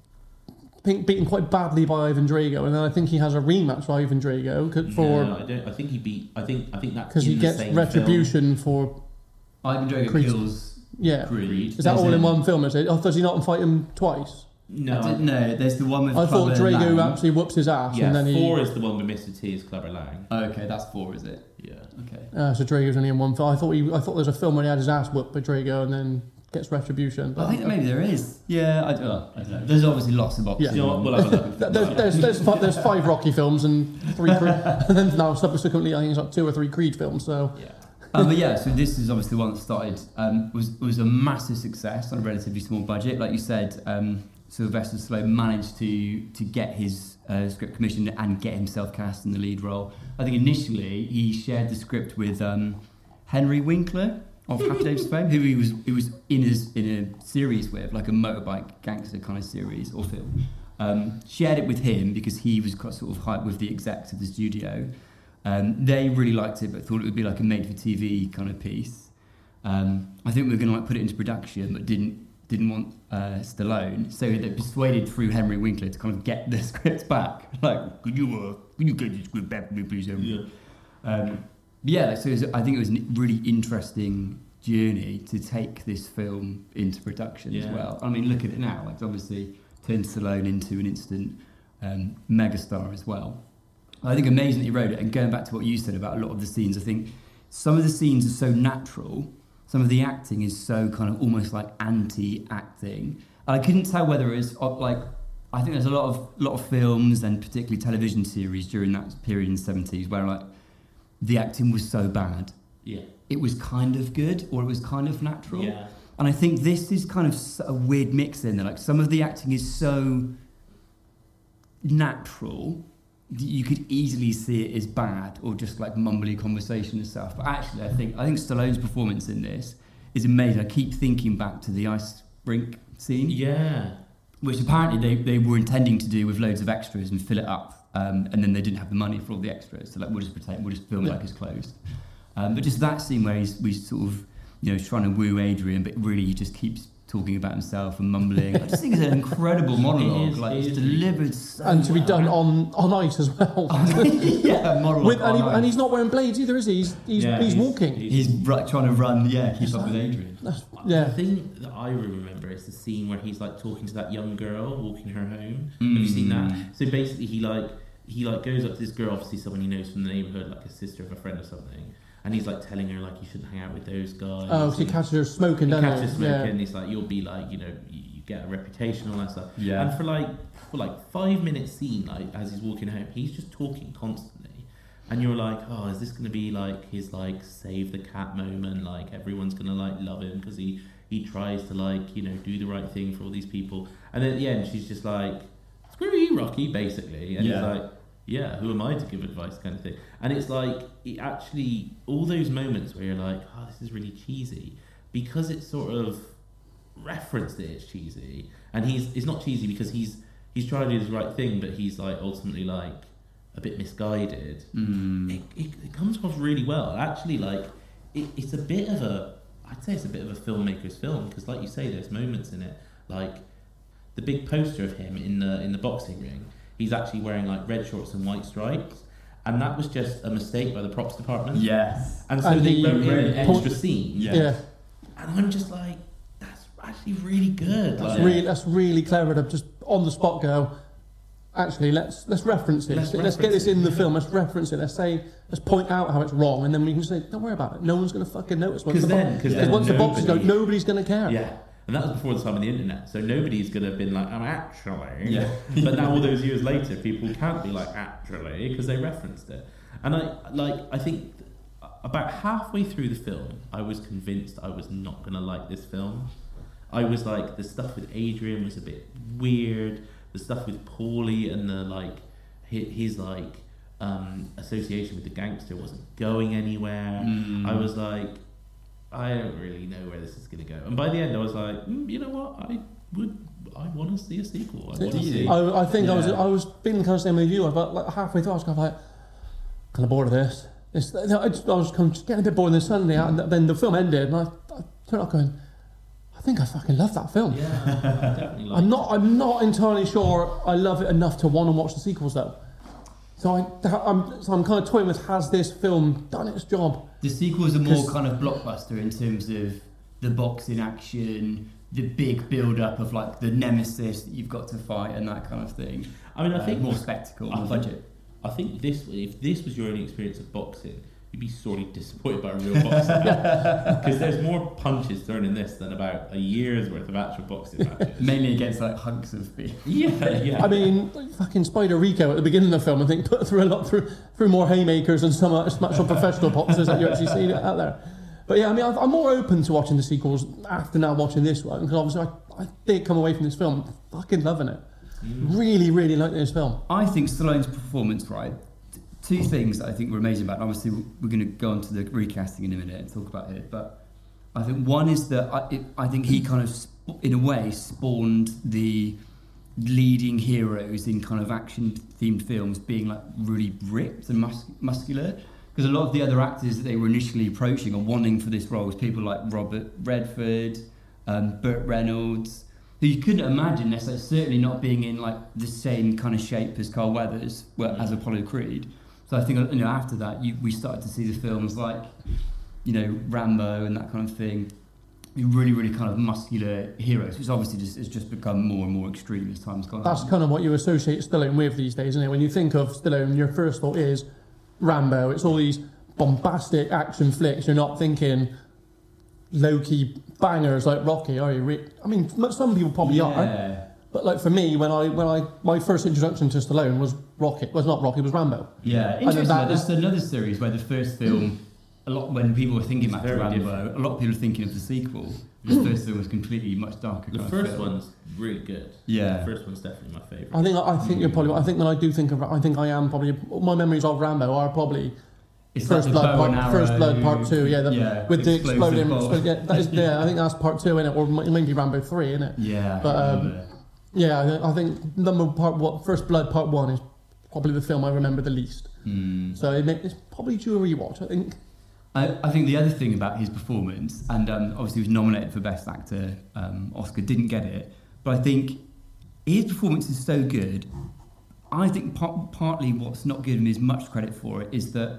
be- beaten quite badly by Ivan Drago, and then I think he has a rematch with Ivan Drago c- for No, I don't. I think he beat. I think. I think that's because in he the gets same retribution for Ivan Drago Creed. kills yeah. Creed. Is that There's all a- in one film? Is it? Oh, does he not fight him twice? Film. No. I didn't know. There's the one with I thought Clubber Drago Lang. actually whoops his ass, Yeah. and then he. Four is the one with Mister T as Clubber Lang. Oh, okay, that's four, is it? Yeah. Okay. Uh, so Drago's only in one film. I thought he. I thought there was a film where he had his ass whooped by Drago, and then gets retribution. I think that maybe there is. Yeah, I, oh, I don't know. There's obviously lots of boxing. Yeah. You know what? We'll have a look. Th- There's, there's, there's, five, there's five Rocky films and three Creed, and then now subsequently I think it's like two or three Creed films. So Yeah. Um, but yeah, so this is obviously the one that started, um, was was a massive success on a relatively small budget. Like you said, um, Sylvester Stallone managed to to get his uh, script commissioned and get himself cast in the lead role. I think initially he shared the script with um, Henry Winkler of Happy Days fame, who he was he was in his in a series with, like a motorbike gangster kind of series or film. Um, shared it with him because he was quite sort of hyped with the execs of the studio. Um, they really liked it, but thought it would be like a made-for-T V kind of piece. Um, I think we were going to like put it into production, but didn't didn't want uh, Stallone, so they persuaded through Henry Winkler to kind of get the script back. Like, could you uh, could you get the script back for me, please? Henry? Yeah. Um, yeah, so it was, I think it was a really interesting journey to take this film into production as Yeah. well. I mean, look at it now; like, it's obviously turned Stallone into an instant um, megastar as well. I think amazing that he wrote it. And going back to what you said about a lot of the scenes, I think some of the scenes are so natural. Some of the acting is so kind of almost like anti-acting. And I couldn't tell whether it was uh, like, I think there's a lot of lot of films and particularly television series during that period in the seventies where like the acting was so bad. Yeah. It was kind of good or it was kind of natural. Yeah. And I think this is kind of s- a weird mix in there. Like some of the acting is so natural that you could easily see it as bad or just like mumbly conversation and stuff. But actually, I think I think Stallone's performance in this is amazing. I keep thinking back to the ice rink scene, Yeah. which apparently they, they were intending to do with loads of extras and fill it up, um, and then they didn't have the money for all the extras. So like, we'll just pretend we'll just film it Yeah. like it's closed. Um, but just that scene where he's we sort of you know trying to woo Adrian, but really he just keeps talking about himself and mumbling. I just think it's an incredible monologue. It is, like it it's is. delivered so and to be well. done on, on ice as well. yeah, monologue. With, and, he, on and ice. he's not wearing blades either, is he? He's he's, Yeah, he's, he's- walking. He's ru- trying to run, yeah, keep up with Adrian. That's, The yeah. thing that I remember is the scene where he's like talking to that young girl, walking her home. Have you seen that? Mm. So basically, he like he like goes up to this girl, obviously someone he knows from the neighborhood, like a sister of a friend or something, and he's like telling her like you shouldn't hang out with those guys. Oh, so he and catches her smoking, he doesn't catches he? smoking, Yeah. and he's like, you'll be like, you know, you, you get a reputation, all that stuff. Yeah. And for like for like five minute scene, like as he's walking home, he's just talking constantly, and you're like, oh, is this gonna be like his like save the cat moment? Like everyone's gonna like love him because he he tries to like you know do the right thing for all these people, and then at the end she's just like, screw you, Rocky, basically, and Yeah. he's like, yeah, who am I to give advice, kind of thing. And it's like it actually all those moments where you're like, oh, this is really cheesy, because it's sort of referenced that it's cheesy, and he's it's not cheesy because he's he's trying to do the right thing, but he's like ultimately like a bit misguided. Mm. It, it, it comes across really well. Actually, like it, it's a bit of a I'd say it's a bit of a filmmaker's film, because like you say, there's moments in it like the big poster of him in the in the boxing ring. He's actually wearing like red shorts and white stripes, and that was just a mistake by the props department. Yes. And so And they the wrote in an red- extra scene. Yeah. Yeah. And I'm just like, that's actually really good. That's Like, really that's really clever to just on the spot go. actually, let's let's reference it. Let's Let's, let's get reference this in it. the film. Let's reference it. Let's say, let's point out how it's wrong, and then we can say, don't worry about it. No one's going to fucking notice. Once 'Cause the, then- bo- 'cause then once the boxes go, nobody- nobody's going to care. Yeah. And that was before the time of the internet, so nobody's going to have been like, oh, actually. Yeah. But now all those years later, people can't be like, actually, because they referenced it. And I like, I think about halfway through the film, I was convinced I was not going to like this film. I was like, the stuff with Adrian was a bit weird. The stuff with Paulie and the like, his, his like um, association with the gangster wasn't going anywhere. Mm. I was like, I don't really know where this is going to go. And by the end, I was like, mm, you know what? I would, I want to see a sequel. I want to you? see. I, I think I was Yeah. I was feeling kind of same with you. I was about like halfway through, I was kind of like, kind of bored of this. This I, just, I was kind of getting a bit bored, and then suddenly, and then the film ended, and I, I turned up going, I think I fucking love that film. Yeah, I definitely like. I'm not. I'm not entirely sure I love it enough to want to watch the sequels though. So I, I'm, so I'm kind of toying with, has this film done its job? The sequels are more 'Cause- kind of blockbuster in terms of the boxing action, the big build-up of like the nemesis that you've got to fight and that kind of thing. I mean, I Uh, think more spectacle, I more think- budget. I think this, if this was your only experience of boxing, you'd be sorely disappointed by a real boxing match. Because there's more punches thrown in this than about a year's worth of actual boxing matches. Mainly against like hunks of beef. Yeah, yeah. I mean, fucking Spider Rico at the beginning of the film, I think, put through a lot through through more haymakers and some uh, much more professional boxers that you actually see out there. But yeah, I mean, I- I'm more open to watching the sequels after now watching this one, because obviously I, I did come away from this film fucking loving it. Really, really like this film. I think Stallone's performance, right? t- Two things that I think were amazing about it. Obviously, we're going to go on to the recasting in a minute and talk about it. But I think one is that I, it, I think he kind of, sp- in a way, spawned the leading heroes in kind of action-themed films being like really ripped and mus- muscular. Because a lot of the other actors that they were initially approaching or wanting for this role was people like Robert Redford, um, Burt Reynolds, who you couldn't imagine necessarily, certainly not being in like the same kind of shape as Carl Weathers, well, as Apollo Creed. So I think, you know, after that, you, we started to see the films like, you know, Rambo and that kind of thing. Really, really kind of muscular heroes, which obviously just has just become more and more extreme as time's gone That's on. kind of what you associate Stallone with these days, isn't it? When you think of Stallone, your first thought is Rambo. It's all these bombastic action flicks. You're not thinking low-key bangers like Rocky, are you? Re- I mean, m- some people probably are. Yeah. But like for me, when I when I my first introduction to Stallone was Rocky. Was not Rocky, it was Rambo. Yeah, And interesting. that That's is- another series where the first film, a lot when people were thinking It's back very to Rambo, different. a lot of people were thinking of the sequel. The first film was completely much darker. The kind of first film. one's really good. Yeah. The first one's definitely my favourite. I think I think you're probably. I think when I do think of, I think I am probably. My memories of Rambo are probably It's First like the Blood bow and Part, First arrow, Blood Part Two, yeah, the, yeah, with the explosive exploding. ball. Yeah, that is, yeah, I think that's Part Two in it, or maybe Rambo Three in it. Yeah, But, I um, remember. Yeah, I think- I think number part what First Blood Part One is probably the film I remember the least. Hmm. So it make, it's probably due a rewatch. I think. I, I think the other thing about his performance, and um, obviously he was nominated for Best Actor, um, Oscar, didn't get it, but I think his performance is so good. I think par- partly what's not giving him as much credit for it is that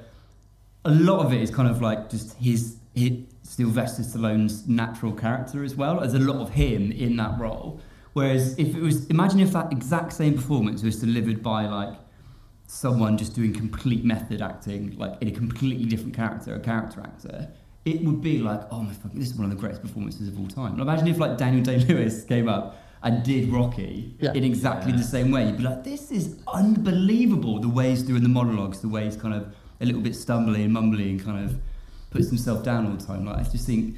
a lot of it is kind of like just his, his Sylvester Stallone's natural character as well. There's a lot of him in that role. Whereas if it was, imagine if that exact same performance was delivered by like someone just doing complete method acting, like in a completely different character, a character actor, it would be like, oh my fucking, this is one of the greatest performances of all time. And imagine if like Daniel Day-Lewis came up and did Rocky Yeah. in exactly Yeah. the same way. You'd be like, this is unbelievable, the way he's doing the monologues, the way he's kind of a little bit stumbly and mumbly and kind of puts himself down all the time. Like I just think,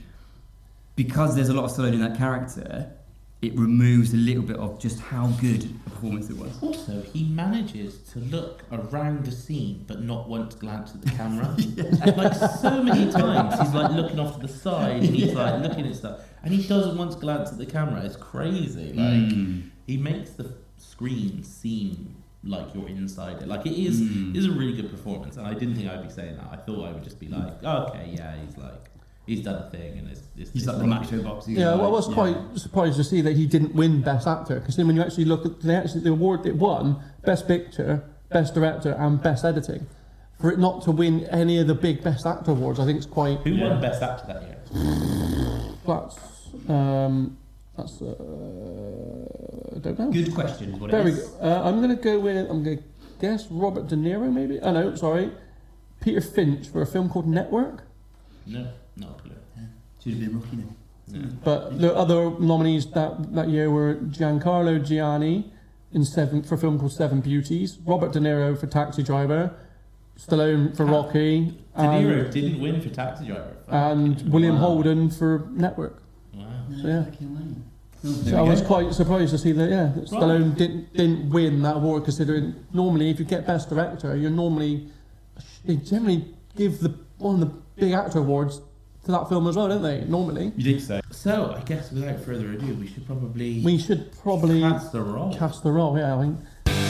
because there's a lot of Stallone in that character, it removes a little bit of just how good a performance it was. Also, he manages to look around the scene but not once glance at the camera. Like so many times, he's like looking off to the side and he's like looking at stuff, and he doesn't once glance at the camera. It's crazy. Like Mm. he makes the screen seem like you're inside it. Like it is, Mm. it is a really good performance, and I didn't think I'd be saying that. I thought I would just be like, oh, okay, yeah, he's like, he's done a thing, and it's, it's He's it's like the really macho good. boxing. Yeah, well, I guy. was quite surprised to see that he didn't win Best Actor, because then when you actually look at the actually the award it won, Best Picture, Best Director, and Best Editing, for it not to win any of the big Best Actor awards, I think it's quite. Who Yeah. won Best Actor that year? That's um, That's uh, I don't know. Good question. Is what Very it good. is. Uh, I'm going to go with, I'm going to guess Robert De Niro maybe? Oh no, sorry. Peter Finch for a film called Network. No, not a clue. Should have been Rocky then. No. But the other nominees that, that year were Giancarlo Gianni in seven, for a film called Seven Beauties, Robert De Niro for Taxi Driver, Stallone for Ta- Rocky, De and, Niro didn't win for Taxi Driver. and William Wow. Holden for Network. Wow. So, yeah. Fucking way. Oh, So there I we was go. quite surprised to see that, yeah, that Stallone didn't didn't win that award, considering normally if you get Best Director, you're normally, they generally give the one of the big actor awards to that film as well, don't they? Normally. You think so? So I guess without further ado, we should probably We should probably cast the role. cast the role, yeah, I think.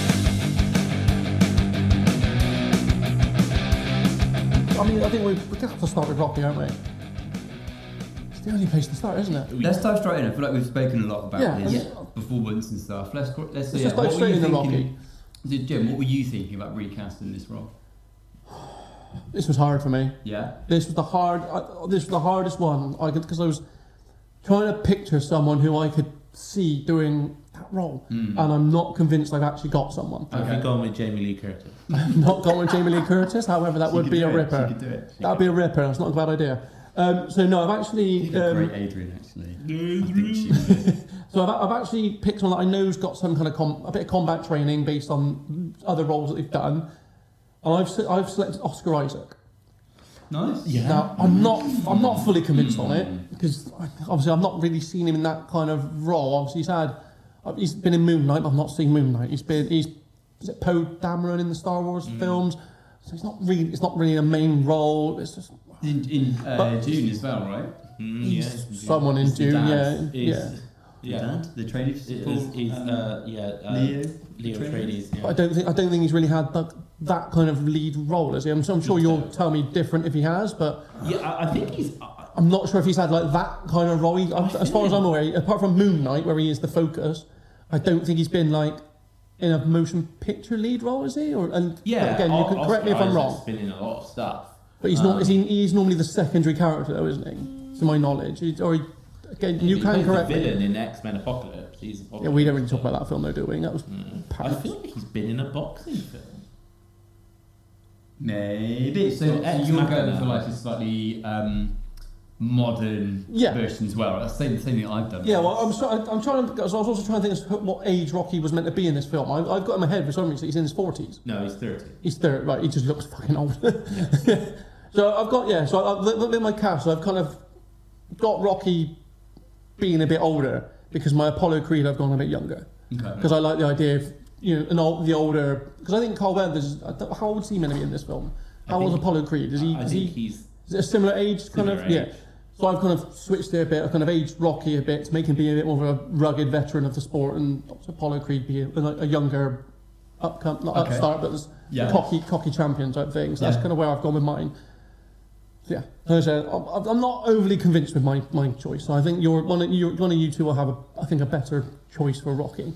I mean, I think we we have to start with Rocky, aren't we? It's the only place to start, isn't it? Let's dive straight in. I feel like we've spoken a lot about Yeah, his yeah. performance and stuff. Let's let's, Let's yeah, just dive what were straight you into thinking? So, Jim, what were you thinking about recasting this role? This was hard for me. Yeah. This was the hard. I, this was the hardest one. I could because I was trying to picture someone who I could see doing that role, Mm. and I'm not convinced I've actually got someone. I've Okay. gone with Jamie Lee Curtis. I've not gone with Jamie Lee Curtis. However, that She would could be do a it. She ripper. could do it. She That'd be a ripper. That's not a bad idea. Um, so no, I've actually. She'd be a Um, great Adrian, actually. I think she would. so I've, I've actually picked someone that I know's got some kind of com- a bit of combat training based on other roles that they've done, and I've se- I've selected Oscar Isaac. Nice. Yeah. Now I'm not I'm not fully convinced on it because obviously I've not really seen him in that kind of role. Obviously he's had uh, he's been in Moon Knight, but I've not seen Moon Knight. He's been he's is it Poe Dameron in the Star Wars Mm. films, so he's not really it's not really a main role. It's just In, in uh, But- June as well, right? Mm, he's yeah. someone in It's the June. dad. Yeah, Is- yeah. Yeah. Dad, the training It support. is, he's, um, uh, yeah, uh, Leo. Leo Atreides. Atreides. But I Yeah. don't think I don't think he's really had that, that kind of lead role, has he? I'm, I'm sure you'll tell me different if he has, but yeah, I, I think he's. I, I'm not sure if he's had like that kind of role. He, I as far as think- I'm aware, apart from Moon Knight, where he is the focus, I don't think he's been like in a motion picture lead role, is he? Or and yeah. but again, you O- can correct me if Oscar I'm Isaac's wrong. been in a lot of stuff. But he's not. Um, Is he, he's normally the secondary character, though, isn't he? To my knowledge, He- or he, again, you he can plays correct the me. villain in X Men Apocalypse. He's Yeah, we don't really talk about that film, though, do we? That was Mm. I Paris. feel like he's been in a boxing film. Maybe. So, So so Ex you're Machina. going for like a slightly um, modern Yeah. version as well. That's the same, same thing I've done. Yeah, well, I'm, try- I'm trying to. So I was also trying to think of what age Rocky was meant to be in this film. I, I've got in my head for some reason he's in his forties. No, he's thirty. He's thirty, right? He just looks fucking old. So I've got yeah. So I've looked at my cast. So I've kind of got Rocky being a bit older because my Apollo Creed I've gone a bit younger Okay. because I like the idea of you know an old, the older because I think Carl Weathers. I don't- How old is he meant to be in this film? I How old is think- Apollo Creed? Is he? I Is think he? he's. Is it a similar age kind Similar of? Yeah. age. So I've kind of switched it a bit. I've kind of aged Rocky a bit to make him be a bit more of a rugged veteran of the sport, and Apollo Creed be a, a younger, upcom not Okay. upstart, but this Yeah. cocky, cocky champion type thing. So that's Yeah. kind of where I've gone with mine. So yeah, as I said, I'm I'm not overly convinced with my, my choice. So I think you're one of you one of you two will have a I think a better choice for Rocky.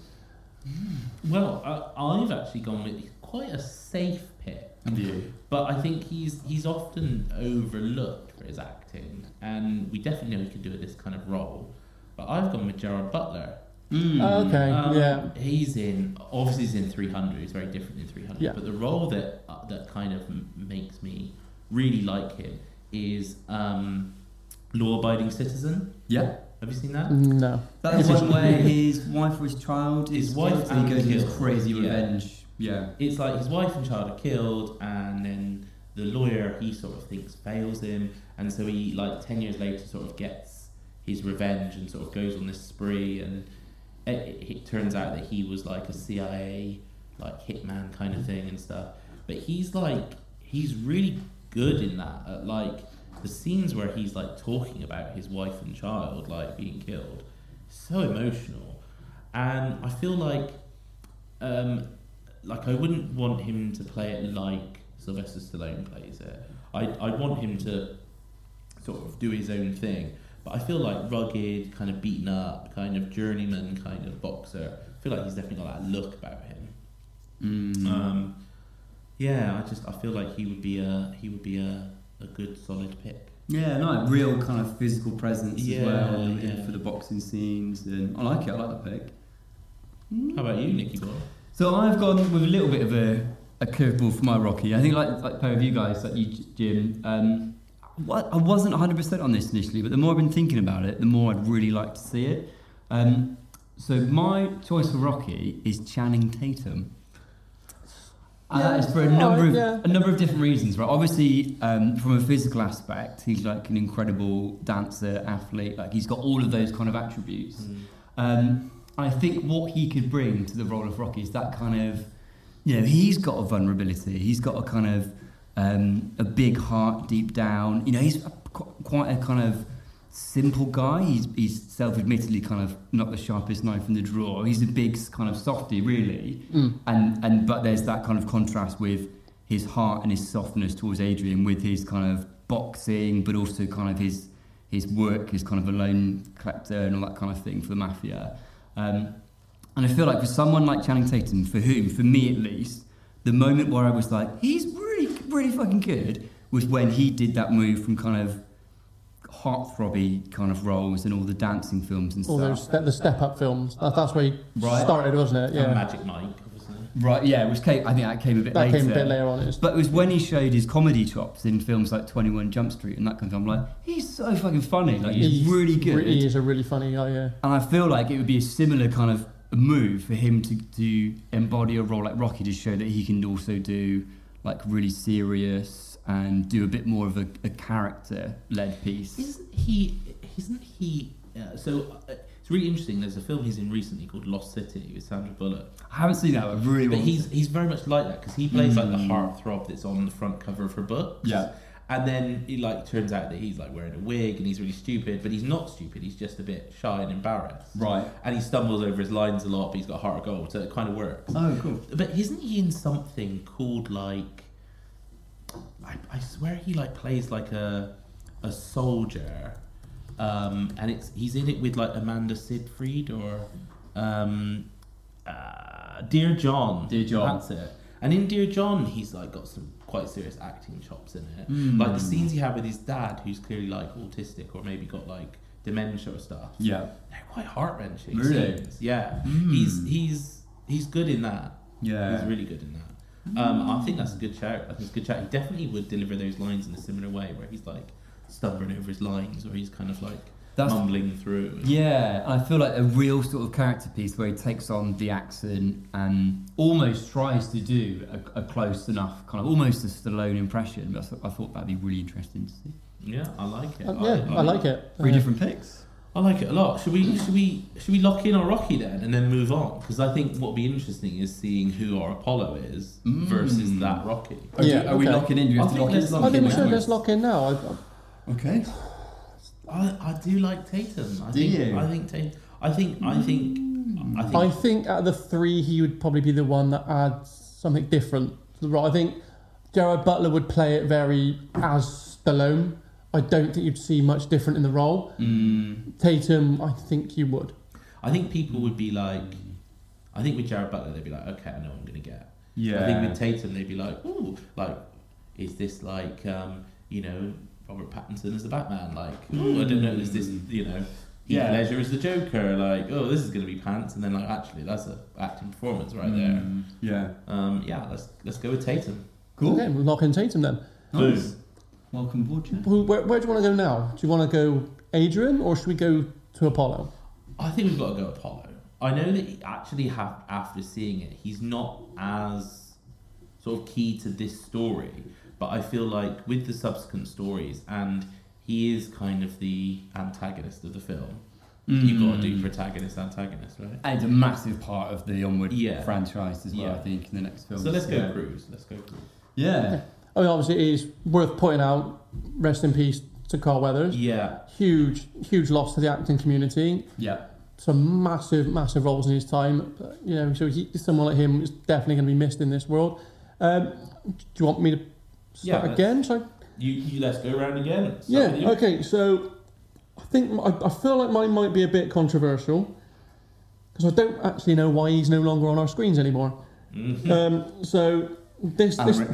Well, I, I've actually gone with quite a safe pick. And you? But I think he's he's often overlooked for his acting, and we definitely know he can do this kind of role. But I've gone with Gerard Butler. Mm. Okay, Um, yeah, He's in obviously he's in three hundred. He's very different in three hundred. Yeah. But the role that uh, that kind of m- makes me really like him is um, Law-Abiding Citizen. Yeah. Have you seen that? no, That's the one where his wife or his child is His wife killed, and he goes and on this killed. crazy Yeah. revenge. Yeah. It's like his wife and child are killed, and then the lawyer he sort of thinks fails him, and so he like ten years later sort of gets his revenge and sort of goes on this spree, and it, it, it turns out that he was like a C I A like hitman kind of thing and stuff. But he's like he's really good in that. At, like the scenes where he's like talking about his wife and child like being killed, so emotional, and I feel like. Um, Like I wouldn't want him to play it like Sylvester Stallone plays it. I I want him to sort of do his own thing. But I feel like rugged, kind of beaten up, kind of journeyman kind of boxer. I feel like he's definitely got that look about him. Mm. Um, yeah, I just I feel like he would be a he would be a, a good solid pick. Yeah, no, real kind of physical presence Yeah, as well yeah. for the boxing scenes, and I like it. I like that pick. How about you, Nicky Boy? So I've gone with a little bit of a, a curveball for my Rocky. I think like like both of you guys, like you, Jim. Um, what, I wasn't one hundred percent on this initially, but the more I've been thinking about it, the more I'd really like to see it. Um, so my choice for Rocky is Channing Tatum. And Yeah, that is for a number of yeah. a number of different reasons, right? Obviously, um, from a physical aspect, he's like an incredible dancer, athlete. Like he's got all of those kind of attributes. Mm. Um, I think what he could bring to the role of Rocky is that kind of, you know, he's got a vulnerability. He's got a kind of um, a big heart deep down. You know, he's a, qu- quite a kind of simple guy. He's, he's self-admittedly kind of not the sharpest knife in the drawer. He's a big kind of softy, really. Mm. And and but there's that kind of contrast with his heart and his softness towards Adrian, with his kind of boxing, but also kind of his his work, his kind of a loan collector and all that kind of thing for the mafia. Um, and I feel like for someone like Channing Tatum, for whom, for me at least, the moment where I was like, he's really, really fucking good, was when he did that move from kind of heartthrobby kind of roles and all the dancing films and All stuff. those ste- the step up films. That, that's where he Right. started, wasn't it? And Yeah. Magic Mike, obviously. Right, yeah, which came, I think that came a bit That later. came a bit later on. It's, But it was when he showed his comedy chops in films like twenty-one Jump Street and that kind of thing. I'm like, he's so fucking funny. Like, he's, really good. He is a really funny guy. Yeah. And I feel like it would be a similar kind of move for him to, to embody a role like Rocky, to show that he can also do like really serious and do a bit more of a, a character-led piece. Isn't he? Isn't he? Uh, so uh, it's really interesting. There's a film he's in recently called Lost City with Sandra Bullock. I haven't seen that, but I really But want he's he's very much like that because he plays like the Mm. heartthrob that's on the front cover of her book. Yeah. And then it like turns out that he's like wearing a wig and he's really stupid, but he's not stupid. He's just a bit shy and embarrassed. Right. And he stumbles over his lines a lot, but he's got a heart of gold, so it kind of works. Oh, cool. But isn't he in something called like? I, I swear he like plays like a a soldier, um, and it's he's in it with like Amanda Seyfried or um, uh, Dear John. Dear John. That's it. And in Dear John, he's like got some quite serious acting chops in it. Mm. Like the scenes he had with his dad, who's clearly like autistic or maybe got like dementia or stuff. Yeah. They're quite heart wrenching. Really? Scenes. Yeah. Mm. He's he's he's good in that. Yeah. He's really good in that. Um, I think that's a good shout. I think it's a good shout. He definitely would deliver those lines in a similar way, where he's like stubborn over his lines, or he's kind of like That's- mumbling through. Yeah, I feel like a real sort of character piece where he takes on the accent and almost tries to do a, a close enough, kind of almost a Stallone impression. But I thought- I thought that'd be really interesting to see. Yeah, I like it. Uh, yeah, I like it. Three Uh, different picks. I like it a lot. Should we should we should we lock in on Rocky then and then move on? Because I think what'll be interesting is seeing who our Apollo is Mm. versus that Rocky. Are, Yeah, you, are we okay. locking in? Do you I have to think lock in? let's lock I think we in should. now. Let's lock in now. I, I, Okay. I, I do like Tatum. I Do think you? I think Tatum. I think I think I think I think out of the three, he would probably be the one that adds something different to the role. I think Gerard Butler would play it very as Stallone. I don't think you'd see much different in the role. Mm. Tatum, I think you would. I think people would be like, I think with Jared Butler they'd be like, okay, I know what I'm gonna get. Yeah. I think with Tatum they'd be like, ooh, like, is this like, um, you know, Robert Pattinson as the Batman? Like, ooh, I don't know, is this, you know, Heath Yeah. Ledger as the Joker? Like, oh, this is gonna be pants, and then like, actually, that's a acting performance right there. Mm. Yeah. Um, yeah, let's let's go with Tatum. Cool. Okay, we'll lock in Tatum then. Nice. Welcome aboard, Chad. Who, where, where do you want to go now? Do you want to go Adrian or should we go to Apollo? I think we've got to go Apollo. I know that he actually have after seeing it, he's not as sort of key to this story, but I feel like with the subsequent stories, and he is kind of the antagonist of the film. You've got to do protagonist, antagonist, right? And it's a massive part of the Onward Yeah. franchise as well, Yeah. I think, in the next film. So let's go yeah. Cruise. Let's go Cruise. Yeah. I mean, obviously, it is worth pointing out, rest in peace to Carl Weathers. Yeah. Huge, huge loss to the acting community. Yeah. Some massive, massive roles in his time. But, you know, so he, someone like him is definitely going to be missed in this world. Um, do you want me to Yeah, start let's- again? Shall I- You, you let's go around again. Start Yeah, with you. okay, so I think I, I feel like mine might be a bit controversial because I don't actually know why he's no longer on our screens anymore. Mhm. Um, so this, Alan this Rickman.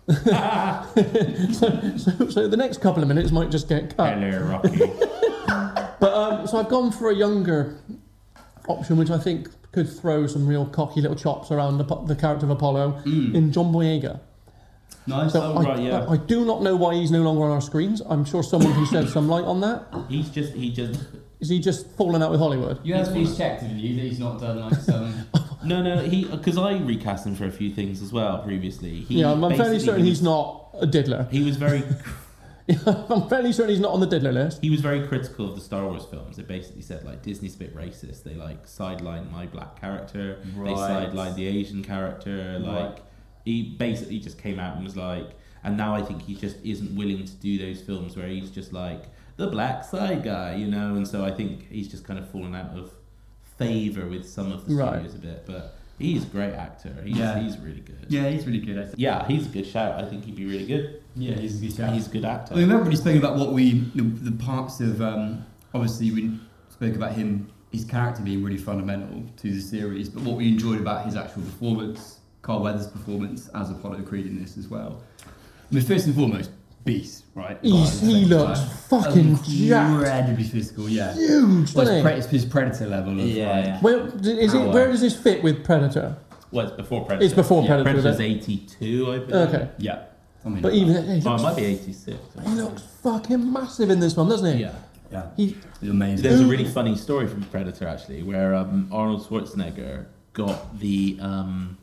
so, so, so the next couple of minutes might just get cut. Hello, Rocky. But um, so I've gone for a younger option, which I think could throw some real cocky little chops around the, the character of Apollo Mm. in John Boyega. Nice. So Oh, I, right, yeah. I, I do not know why he's no longer on our screens. I'm sure someone can shed some light on that. He's just, he just. Is he just falling out with Hollywood? You have at least checked, have you, that he's not done like some. No, no, he because I recast him for a few things as well previously. He Yeah, I'm, I'm fairly basically- certain he he's was- not a diddler. He was very, I'm fairly certain he's not on the diddler list. he was very critical of the Star Wars films. They basically said like Disney's a bit racist. They like sidelined my black character. They Right. sidelined the Asian character. Like Right. he basically just came out and was like, and now I think he just isn't willing to do those films where he's just like the black side guy, you know. And so I think he's just kind of fallen out of favor with some of the Right. studios a bit, but. He's a great actor. He's, Yeah. he's really good. Yeah, he's really good. I think. Yeah, he's a good shout. I think he'd be really good. Yeah, he's a good shout. He's a good actor. I mean, remember when you spoke about what we, the, the parts of, um, obviously we spoke about him, his character being really fundamental to the series, but what we enjoyed about his actual performance, Carl Weathers' performance as Apollo Creed in this as well. I mean, first and foremost, beast, right? He's, Right, he so, looks uh, fucking jacked. incredibly physical, yeah. Huge, Well, doesn't it's, he? pre- it's his Predator level of Yeah, like, yeah. Where, is it, Power. where does this fit with Predator? Well, it's before Predator. It's before Yeah, Predator, Predator's is it? eighty-two, I believe. Okay. yeah. Something But like even that. he Oh, it looks, might be eighty-six. he looks fucking massive in this one, doesn't he? Yeah. yeah, He, it's amazing. There's a really funny story from Predator actually, where um, Arnold Schwarzenegger got the um,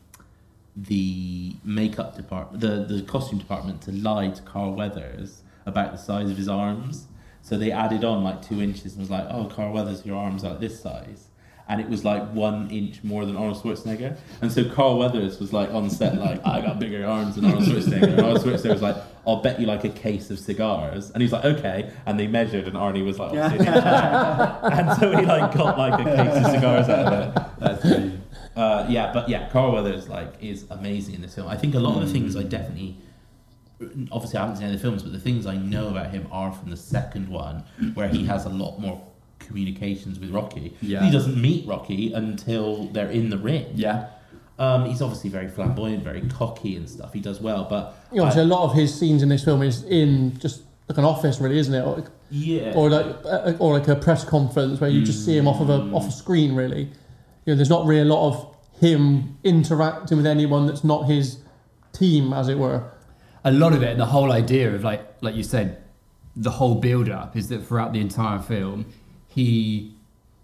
the makeup department, the the costume department, to lie to Carl Weathers about the size of his arms. So they added on like two inches and was like, "Oh, Carl Weathers, your arms are like this size." And it was like one inch more than Arnold Schwarzenegger. And so Carl Weathers was like on set, like, I got bigger arms than Arnold Schwarzenegger. And Arnold Schwarzenegger was like, I'll bet you like a case of cigars. And he's like, okay. And they measured, and Arnie was like, obviously an inch back. And so he like got like a case of cigars out of it. That's amazing. Uh, yeah, but yeah, Carl Weathers like is amazing in this film. I think a lot of the things I definitely, obviously I haven't seen any of the films, but the things I know about him are from the second one, where he has a lot more communications with Rocky. Yeah. He doesn't meet Rocky until they're in the ring. Yeah. Um, he's obviously very flamboyant, very cocky and stuff. He does well, but you know, obviously I- a lot of his scenes in this film is in just like an office, really, isn't it? Or, yeah, or like, uh, or like a press conference where you just see him off of a off a screen, really. You know, there's not really a lot of him interacting with anyone that's not his team, as it were. A lot of it, the whole idea of like, like you said, the whole build-up is that throughout the entire film, he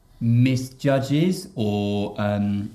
misjudges or um,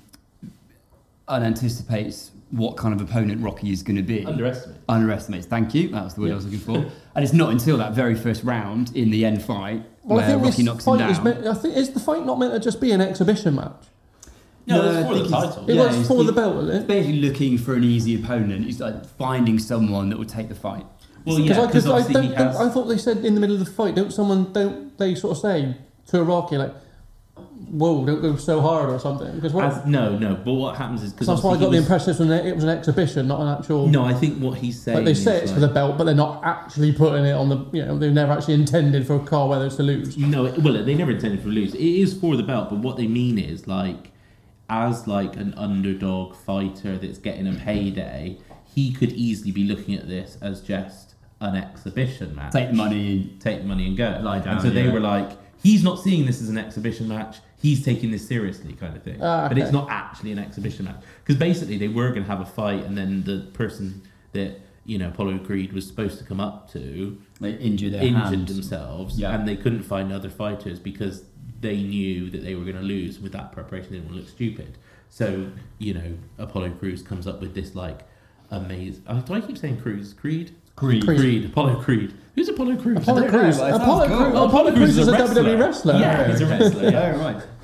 unanticipates what kind of opponent Rocky is going to be. underestimate. Underestimates. Thank you. That was the word I was looking for. And it's not until that very first round in the end fight Well, I where think Rocky this knocks him fight is down. meant. I think is the fight not meant to just be an exhibition match? No, No, it's I for the think he's- title. It Yeah, was he's- for he- the belt, wasn't He's it? basically looking for an easy opponent. He's like finding someone that will take the fight. Well, yeah, Because I, because 'cause I, obviously don't, he has. don't- I thought they said in the middle of the fight, don't someone don't they sort of say to a Rocky like, "Whoa, don't go so hard" or something? Because what, as, no, no. But what happens is because that's why I got the impression it was, an, it was an exhibition, not an actual. No, I think what he's saying. Like they is say it's like, for the belt, but they're not actually putting it on the. You know, they've never actually intended for Carl Weathers to lose. No, it- well, they never intended for lose. It is for the belt, but what they mean is like, as like an underdog fighter that's getting a payday, he could easily be looking at this as just an exhibition match. Take the money. take the money and go. Lie down, and so they yeah. were like, he's not seeing this as an exhibition match. He's taking this seriously, kind of thing. Ah, But it's okay. not actually an exhibition match because basically they were going to have a fight, and then the person that you know Apollo Creed was supposed to come up to They injure their injured hand. themselves, Yeah. and they couldn't find other fighters because they knew that they were going to lose. With that preparation, they didn't want to look stupid. So you know, Apollo Creed comes up with this like amazing. Oh, do I keep saying Creed? Creed. Creed. Creed. Creed. Apollo Creed. Who's Apollo Creed? Apollo don't know, Crews. but it sounds Apollo, cool. Crews- Oh, Apollo Crews is a W W E wrestler. Yeah, he's a wrestler. Yeah. Oh, right.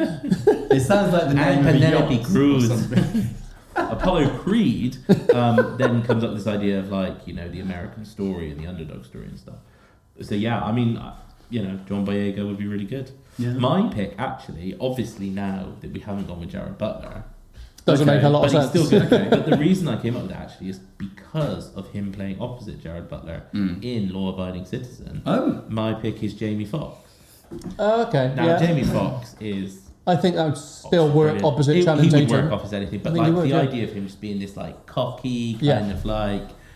It sounds like the name And of a Penelope yacht or Cruz. something. Apollo Creed um, then comes up with this idea of like you know the American story and the underdog story and stuff. So yeah, I mean, uh, you know, John Boyega would be really good. Yeah. My pick, actually, obviously now that we haven't gone with Jared Butler, Doesn't Okay, make a lot but of he's sense. still good. But the reason I came up with it actually is because of him playing opposite Jared Butler Mm. in Law Abiding Citizen. Oh. My pick is Jamie Foxx. Uh, okay, Now yeah. Jamie Foxx is. I think that would still work Brilliant. opposite He- Channing He would Tatum. work opposite anything, I but think he like would, the yeah. idea of him just being this like cocky kind Yeah. of like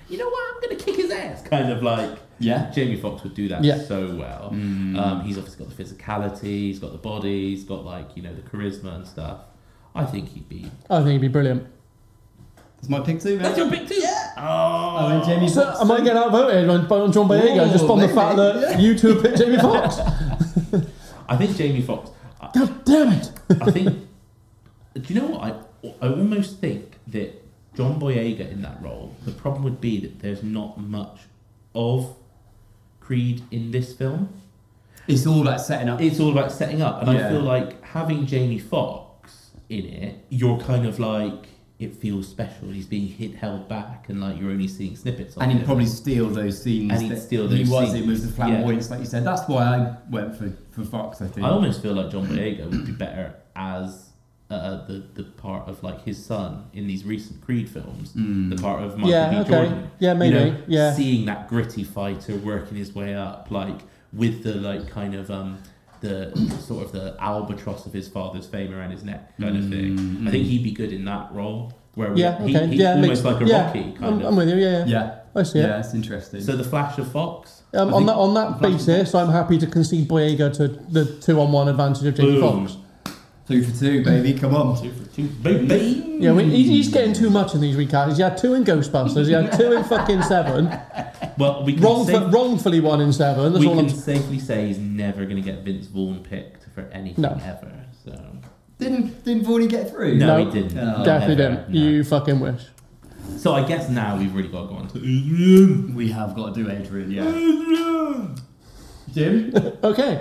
you know what, I'm going to kick his ass. Kind of like, Yeah. Jamie Foxx would do that Yeah. so well. Mm. Um, he's obviously got the physicality, he's got the body, he's got like, you know, the charisma and stuff. I think he'd be... I think he'd be brilliant. That's my pick too, man. That's your pick too? Yeah. Oh. I mean, Jamie So Foxx. I might get outvoted on, on John Boyega Ooh, just on the maybe, fact that yeah. you two have picked Jamie Foxx. I think Jamie Foxx... I, God damn it! I think... Do you know what? I, I almost think that John Boyega in that role, the problem would be that there's not much of Creed in this film. It's all about setting up. It's all about setting up. And Yeah. I feel like having Jamie Foxx in it, you're kind of like... It feels special. He's being hit, held back, and like you're only seeing snippets of And him. he'd probably steal those scenes. And he'd that steal he those was scenes. in with the flamboyance, like you said. That's why I went for, for Fox, I think. I almost feel like John Boyega would be better as uh, the the part of like his son in these recent Creed films, Mm. the part of Michael Yeah, B. okay. Jordan. Yeah, maybe, You know, yeah. seeing that gritty fighter working his way up, like with the like kind of um the sort of the albatross of his father's fame around his neck kind of thing. Mm, I think mm. he'd be good in that role. Where Yeah, he, okay. he's yeah, almost makes- like a yeah, Rocky kind I'm, of. I'm with you, yeah, yeah. Yeah. I see Yeah, it. it's interesting. So the Flash of Fox. Um, I on think- that on that basis, I'm happy to concede Boyega to the two-on-one advantage of Jamie Boom. Foxx. two for two, baby. Come on. Two for two, baby. Yeah, we, he's, he's getting too much in these recasts. He had two in Ghostbusters. He had two in fucking Seven. Well, we can Wrongf- say- wrongfully one in Seven. That's we all can I'm. safely say he's never going to get Vince Vaughn picked for anything No. ever. So Didn't didn't Vaughan get through? no, No. he didn't. No. Definitely Never, didn't. no. You fucking wish. So I guess now we've really got to go on to Adrian. We have got to do Adrian, yeah. Adrian. Jim? Okay.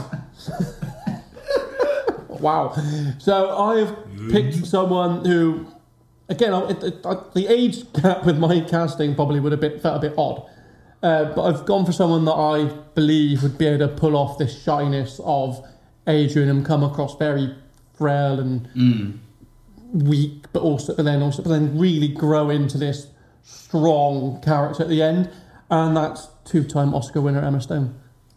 Wow. So I've picked someone who, again, I- it, it, I, the age gap with my casting probably would have been, felt a bit odd. Uh, but I've gone for someone that I believe would be able to pull off this shyness of Adrian and come across very frail and Mm. weak, but also, but then also, but then really grow into this strong character at the end, and that's two-time Oscar winner Emma Stone.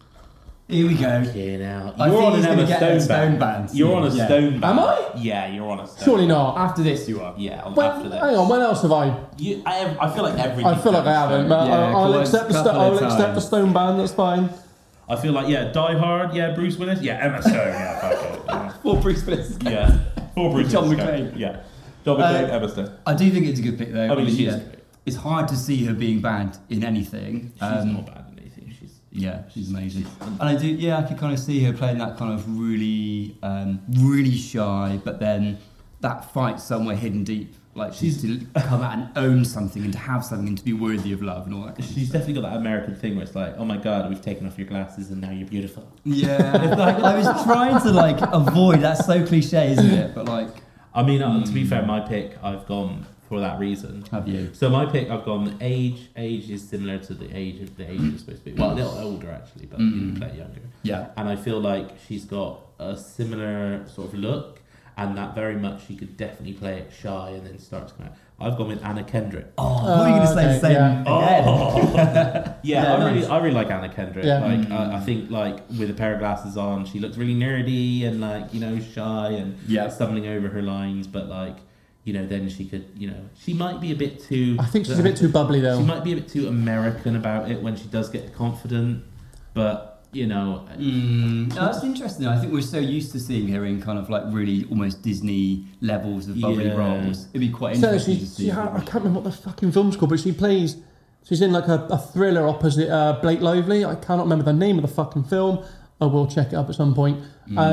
Here we go. Yeah, now I you're think on he's an gonna Emma get Stone, a Stone band. band. You're on a Yeah. Stone band. Am I? Yeah, you're on a Stone. Surely band. not. After this, you are. Yeah, on- When, after this. hang on, when else have I? You, I, have, I feel like every. I feel like I haven't, but Yeah, I'll, I'll quite accept the a sto- couple I'll of accept the times. Stone band. That's fine. I feel like yeah, Die Hard. Yeah, Bruce Willis. Yeah, Emma Stone. Yeah, fuck it. Yeah. For Bruce Willis. Yeah, for Bruce John Willis. McClane. Yeah, John Uh, McClane, Emma Stone. I do think it's a good pick, though. I mean, she is yeah. great. It's hard to see her being bad in anything. She's Um, not bad in anything. She's Yeah, she's amazing. And I do, yeah, I could kind of see her playing that kind of really, um, really shy, but then that fight somewhere hidden deep. Like she's to come out and own something and to have something and to be worthy of love and all that. Kind of She's stuff. definitely got that American thing where it's like, oh my god, we've taken off your glasses and now you're beautiful. Yeah, I was trying to like avoid. That's so cliche, isn't it? But like, I mean, uh, to be fair, my pick, I've gone for that reason. have you? So my pick, I've gone age. Age is similar to the age of the age is supposed to be. Well, a little older actually, but you Mm. know, play younger. Yeah. And I feel like she's got a similar sort of look, and that very much she could definitely play it shy and then start to come out. I've gone with Anna Kendrick. Oh, what are you going to say okay, the same yeah. again? yeah, Yeah, I really, nice. I really like Anna Kendrick. Yeah. Like, Mm. I, I think like with a pair of glasses on, she looks really nerdy and like you know shy and Yeah. stumbling over her lines. But like you know, then she could, you know, she might be a bit too. I think she's a bit too bubbly though. She might be a bit too American about it when she does get confident, but you know, Mm, no, that's interesting. I think we're so used to seeing her in kind of like really almost Disney levels of bubbly Yeah. roles. It'd be quite So interesting she, to see. she ha- I can't remember what the fucking film's called, but she plays. She's in like a, a thriller opposite uh, Blake Lively. I cannot remember the name of the fucking film. I will check it up at some point.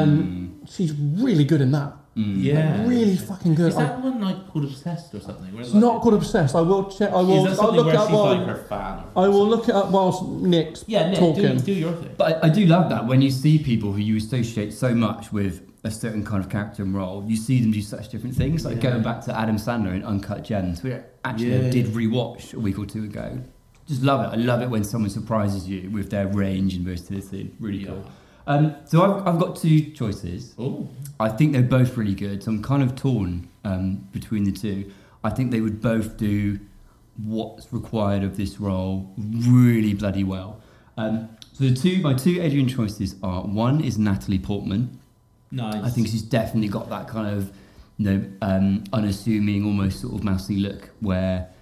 And she's really good in that. Mm. yeah, Really fucking good. Is I- that one like called Obsessed or something? Where It's like- not called Obsessed. I will check. I Is will. that I'll something look where it up she's while. like her fan? I will look it up whilst Nick's Yeah, Nick, talking. do, do your thing. But I, I do love that when you see people who you associate so much with a certain kind of character and role, you see them do such different things. Like Yeah. going back to Adam Sandler in Uncut Gems, which actually I Yeah. did rewatch a week or two ago. Just love it. I love it when someone surprises you with their range and versatility. Really Yeah. cool. Um, so I've, I've got two choices. Oh, I think they're both really good. So I'm kind of torn um, between the two. I think they would both do what's required of this role really bloody well. Um, so the two, my two Adrian choices are, one is Natalie Portman. nice. I think she's definitely got that kind of, you know, um, unassuming, almost sort of mousy look where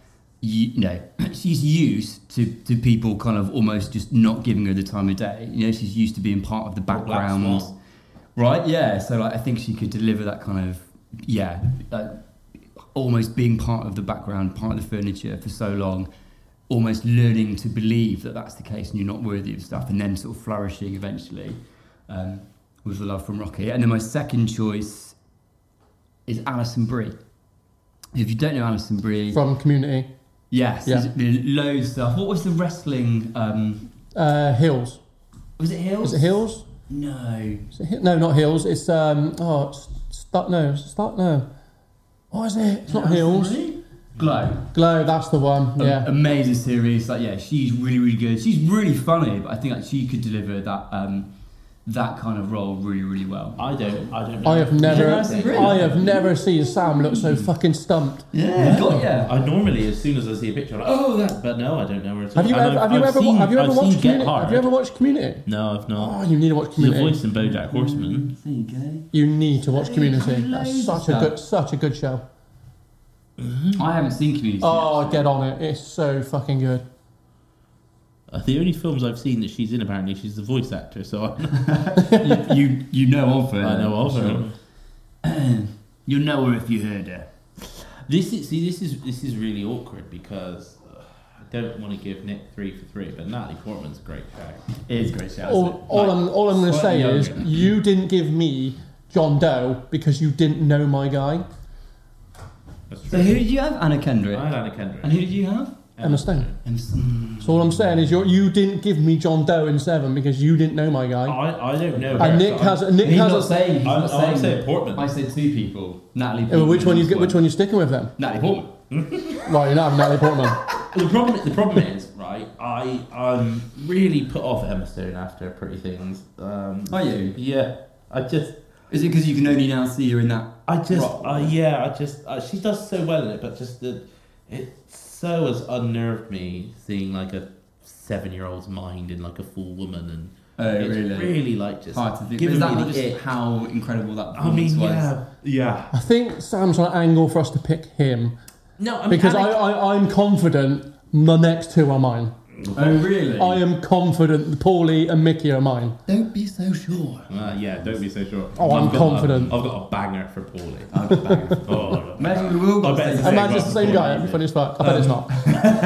you, you know, she's used to, to people kind of almost just not giving her the time of day. You know, she's used to being part of the background, right? Yeah. So like, I think she could deliver that kind of yeah, uh, almost being part of the background, part of the furniture for so long. Almost learning to believe that that's the case and you're not worthy of stuff, and then sort of flourishing eventually um, with the love from Rocky. And then my second choice is Alison Brie. If you don't know Alison Brie... From Community. Yes, Yeah. there's loads of stuff. What was the wrestling... Um, Uh, Hills. was it Hills? Is it Hills? No. Is it Hi- no, not Hills. It's, um, oh, it's Start, no, Start, no. What is it? It's not Alison Hills. Brie? Glow. Glow, that's the one, Um, yeah. amazing series. Like, yeah, she's really, really good. She's really funny, but I think like she could deliver that um, that kind of role really, really well. I don't. I don't know. I have never, Alison Brie? I have never seen Sam look so fucking stumped. Yeah, got yeah. I normally, as soon as I see a picture, I'm like, oh, that. But no, I don't know her at all. Have you And ever, I've- have you I've ever, seen- have you ever I've watched seen Get Community? Hard. Have you ever watched Community? No, I've not. Oh, you need to watch She's the Community. voice in BoJack Horseman. There you go. You need to watch Community. Loads That's of such a stuff. good, such a good show. I haven't seen Community. Oh, yet. get on it! It's so fucking good. Uh, the only films I've seen that she's in, apparently, she's the voice actor. So I, you, you you know of her. I know of her. Sure. You'll know her if you heard her. This is see, this is this is really awkward because uh, I don't want to give Nick three for three, but Natalie Portman's a great character. It is a great show. All, all I'm, all I'm going to say slightly is, younger. you didn't give me John Doe because you didn't know my guy, That's So true. who did you have? Anna Kendrick. I had Anna Kendrick. And who did you have? Emma Stone. And some... So all I'm saying is, you're, you didn't give me John Doe in Seven because you didn't know my guy. I, I don't know. And her, Nick so has, I'm- Nick He's has. not A, saying. He's I'm- not oh, I'm saying. saying Portman. I said two people. Natalie. Uh, Portman which one you was get? Which one you sticking with then? Natalie Portman. Right, you're not having Natalie Portman. The problem, the problem is, right? I I'm really put off Emma Stone after Pretty Things. Um, Are you? Yeah, I just, Is it because you can only now see her in that? I just, Rock. uh, yeah, I just, uh, she does so well in it, but just the, it so has unnerved me seeing like a seven-year-old's mind in like a full woman, and Oh, it's really? really like just Hard to think. giving Is that me not the just ick. how incredible that I mean, performance was? yeah, yeah. I think Sam's on an angle for us to pick him No, I mean, because I, Alex- I, I'm confident the next two are mine. Oh, really? I am confident that Paulie and Mickey are mine. Don't be so sure. Uh, yeah, don't be so sure. Oh, I'm I've got confident. A, I've got a banger for Paulie. I'll get back. Oh, Imagine we will I got bet the it's same. the Imagine it's the same guy. It'd be funny as fuck. I bet it's not.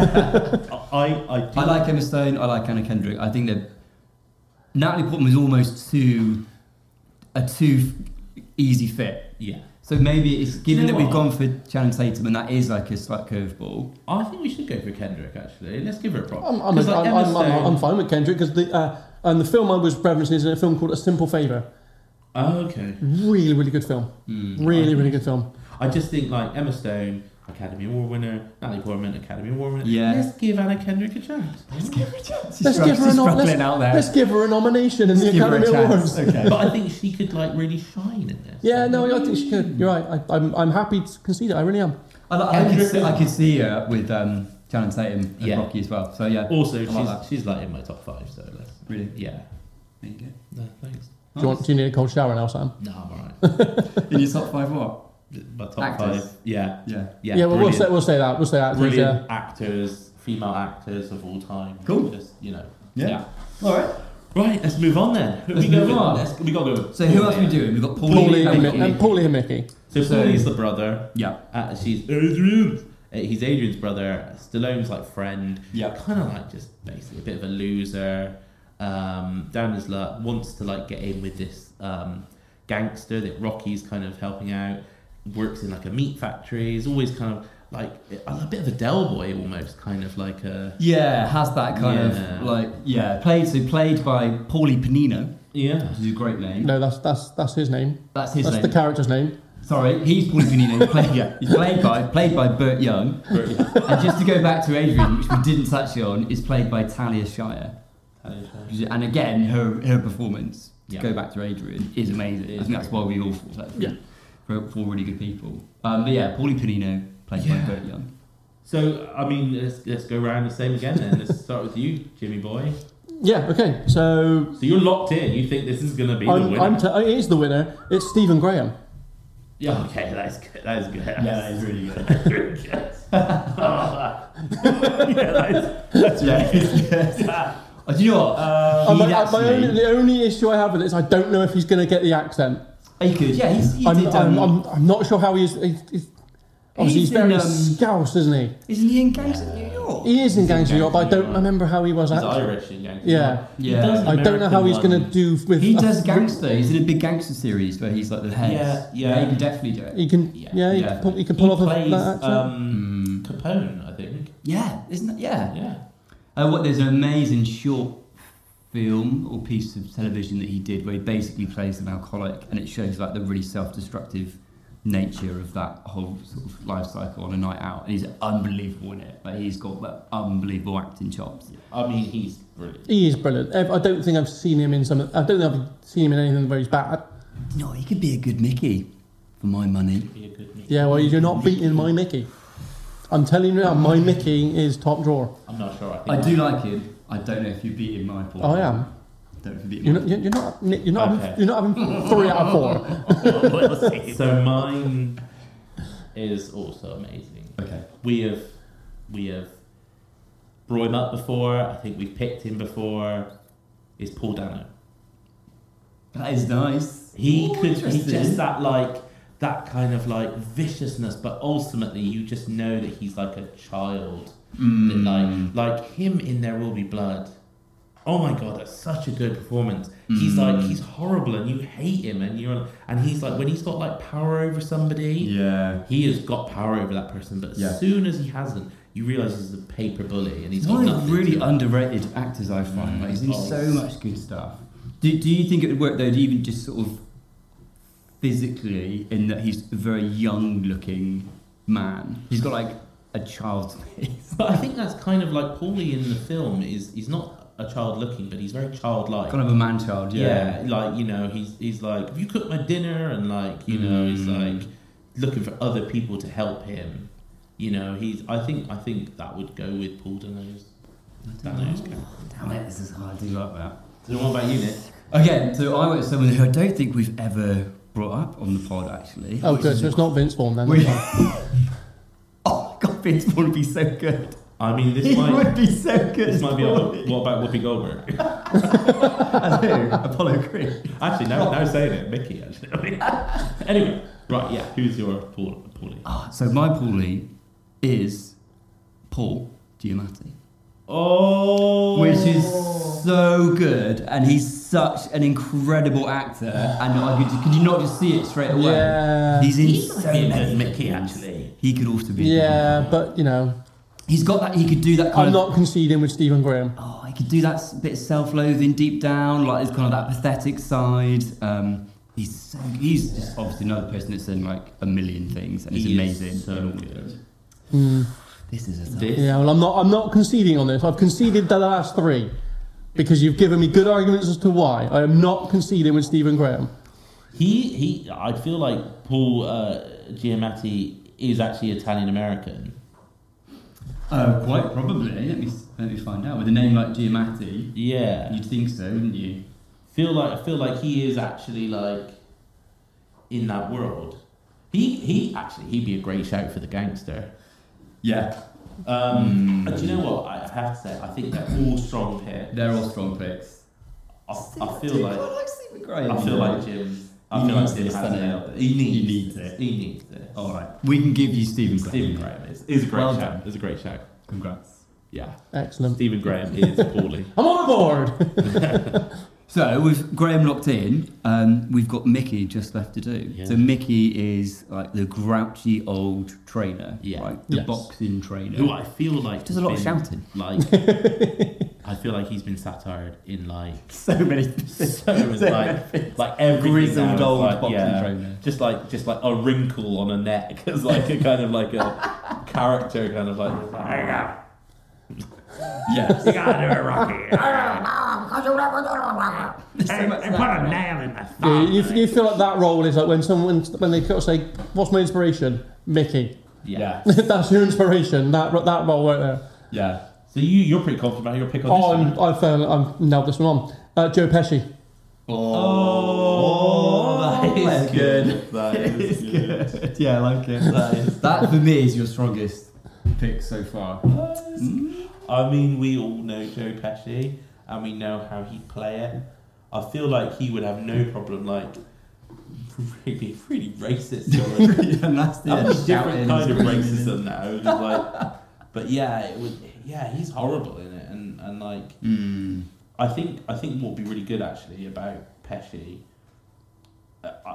I, I, do I like Emma Stone. I like Anna Kendrick. I think that Natalie Portman is almost too a too f- easy fit. Yeah. So maybe it's given know that we've what? gone for Channing Tatum and that is like a slight curveball. I think we should go for Kendrick, actually. Let's give her a prop. I'm, I'm, 'Cause, like, I'm, Emma I'm, I'm, Stone- I'm fine with Kendrick because the uh, and the film I was referencing is a film called A Simple Favor. Oh, okay. Really, really good film. Really, really good film. I just think, like, Emma Stone, Academy Award winner, Natalie Portman, Academy Award winner. Yeah. Let's give Anna Kendrick a chance. Let's give her a She's nom- struggling let's, out there. let's give her a nomination in the Let's give her a Academy chance. Awards. Okay. But I think she could, like, really shine in this. Yeah, no, I think she could. You're right. I, I'm, I'm happy to concede it. I really am. I, like, I, could Kendrick- see, I could see her with um, Channing Tatum and Yeah. Rocky as well. So yeah. Also, I she's, like that. she's, like, in my top five, so let's... Really? Yeah. There you go. No, thanks. Do you, want, do you need a cold shower now, Sam? No, I'm alright. In your top five, what? My top Actors. five. Yeah. Yeah. Yeah, Yeah, well, we'll brilliant. say, we'll say that. We'll say that. Brilliant Yeah. actors, female actors of all time. Cool. Just, you know. Yeah. All right. Right, let's move on then. Who Let's we go move with? on. Let's, we got to go with So who Paulie. else are we doing? We've got Paulie, Paulie and, and Mi- Mickey. and Paulie and Mickey. So So- Paulie's the brother. Yeah. Uh, she's Adrian. Uh, he's Adrian's brother. Stallone's like friend. Yeah. Kind of like just basically a bit of a loser. Um, down his luck. Wants to like get in with this um, gangster that Rocky's kind of helping out. Works in like a meat factory. He's always kind of like a bit of a Del Boy almost. Kind of like a Yeah, has that kind Yeah. of like yeah played so played by Paulie Panino, yeah. which is a great name. No, that's that's that's his name. That's his That's name. the character's name. Sorry, he's Paulie Panino. He's played, yeah, he's played by played by Burt Young. And just to go back to Adrian, which we didn't touch on, is played by Talia Shire. And again, her her performance to Yeah. go back to Adrian is amazing. I think that's why we all thought that. Yeah. For four really good people. Um, but yeah, Paulie Panino played Yeah. by Burt Young. So I mean, let's let's go around the same again then. Let's start with you, Jimmy boy. Yeah. Okay. So So you're locked in. You think this is going to be the I'm, winner? I'm t- it is the winner. It's Stephen Graham. Yeah, okay, that's good. That is good. Yeah, that is really good. That's really good. yeah, that's, that's Yeah, really it's- good. Oh, do you know what? Uh, Uh, my, He'd my actually- only, the only issue I have with it is I don't know if he's going to get the accent. He could, yeah. He's, he I'm, did. Um, I'm, I'm, I'm not sure how he is. He's, he's, obviously, he's He's in, very um, scouse, isn't he? isn't he in Gangs of New York? He is in Gangs of New York, but I don't York. remember how he was He's actually. Irish in Gangster. Yeah. He Yeah. does an I don't know how he's American going to one. do with. He uh, does gangster. He's in a big gangster series where he's like the head. Yeah, yeah. He can definitely do it. He can, Yeah. yeah, he Yeah. can pull, he can He pull off plays that accent. um, Mm. Capone, I think. Yeah, isn't it? Yeah. Yeah. Uh, what? There's an amazing short film or piece of television that he did where he basically plays an alcoholic, and it shows like the really self-destructive nature of that whole sort of life cycle on a night out. And he's unbelievable in it. Like he's got like, unbelievable acting chops. I mean, he's brilliant. He is brilliant. I I don't think I've seen him in some. I don't think I've seen him in anything where he's bad. No, he could be a good Mickey for my money. Be a good Mickey. Yeah, well, you're not beating my Mickey. I'm telling you now, my Mickey is top drawer. I'm not sure. I, think I do like him. I don't know if you beat him my Paul. I am. Don't know if you beat You're him. not. You're not. Nick, You're not. Okay. Having, you're not having three out of four. We'll see. So mine is also amazing. Okay. We have we have brought him up before. I think we've picked him before. Is Paul Dano. That is nice. He Ooh, could. He's interesting. just that like that kind of like viciousness, but ultimately you just know that he's like a child. Mm. That, like like him in There Will Be Blood. Oh my god, that's such a good performance. He's like Mm. he's horrible and you hate him and you're and he's like when he's got like power over somebody, Yeah. he has got power over that person. But as Yeah. soon as he hasn't, you realise he's a paper bully and he's He's got one of nothing. the really to- underrated actors I find. Like, he's in Oh. so much good stuff. Do, do you think it would work though, to even just sort of physically, in that he's a very young looking man? He's got like a child's face. But I think that's kind of like Paulie in the film is he's not a child looking, but he's very childlike. Kind of a man child, yeah. Yeah, like you know, he's he's like, have you cooked my dinner? And like you know, he's Mm. like looking for other people to help him. You know, he's. I think I think that would go with Paul Dano's. Dano's character. Damn it, this is hard. I do like that. So what about you, Nick? Okay, so I went to someone who I don't think we've ever brought up on the pod actually. Oh, which good. is- So it's not Vince Vaughn then. We- that's fine. Oh my god, Vince Vaughn would be so good. I mean, this He might would be so good. this might be. A, Paulie. what about Whoopi Goldberg? As who? Apollo Creed. Actually, now now saying it, Mickey. Actually, I mean, anyway, right? Yeah, who's your Paul? Paulie? Oh, so my Paulie is Paul Giamatti. Oh, Which is so good, and he's such an incredible actor. And I could, could you not just see it straight away? Yeah. He's in He so might be a many good Mickey, things. actually. He could also be. Yeah, but you know, He's got that. He could do that kind I'm of. not conceding with Stephen Graham. Oh, he could do that s- bit of self-loathing deep down, like it's kind of that pathetic side. Um, he's so. He's just obviously another person that's in like a million things, and he's He is amazing. so in all of good. them. Hmm. This is a. tough- This- Yeah, well, I'm not. I'm not conceding on this. I've conceded the last three because you've given me good arguments as to why. I am not conceding with Stephen Graham. He he. I feel like Paul uh, Giamatti is actually Italian American. Oh, quite probably. Let me let me find out. With a name like Giamatti, Yeah, you'd think so, wouldn't you? feel like I feel like he is actually like in that world. He he actually he'd be a great shout for the gangster. Yeah, Um, Mm. and do you know what I have to say? I think they're all strong picks. they're all strong picks. I, I feel like like Stephen Graham. I feel like Jim. I He feel like needs Jim this, has doesn't he? nailed it. He needs. He needs it. He needs it. All right, we can give you Stephen Graham. Stephen Graham is, is a great Well shout. done. Is a great shout. Congrats. Yeah, Excellent. Stephen Graham is Paulie. I'm on board. So with Graham locked in, um, we've got Mickey just left to do. Yeah. So Mickey is like the grouchy old trainer, Yeah. right? The Yes. boxing trainer. Who I feel like Does a lot of has shouting. been, Like, I feel like he's been satired in like So many. so like like every Grizzled old boxing yeah, trainer. just like just like a wrinkle on a neck as like a kind of like a character kind of like Yes. you gotta do it, Rocky. So much And put a nail in my Yeah, thigh. you, you feel like that role is like when someone when they sort of say, "What's my inspiration?" Mickey. Yeah. That's your inspiration. That that role right there. Yeah. So you you're pretty confident about your pick on Oh, this I'm, one. I've uh, I've nailed this one on. Uh, Joe Pesci. Oh, That is that's good. That is It's good. good. Yeah, I like it. That is. That for me is your strongest pick so far. I mean, we all know Joe Pesci, and we know how he'd play it. I feel like he would have no problem, like, really, really racist. Or, Yeah, nasty. I mean, Shouting different and kind of screaming. racism now. Just like, but yeah, it would. Yeah, he's horrible in it, and, and like, Mm. I think I think what would be really good actually about Pesci. Uh, I,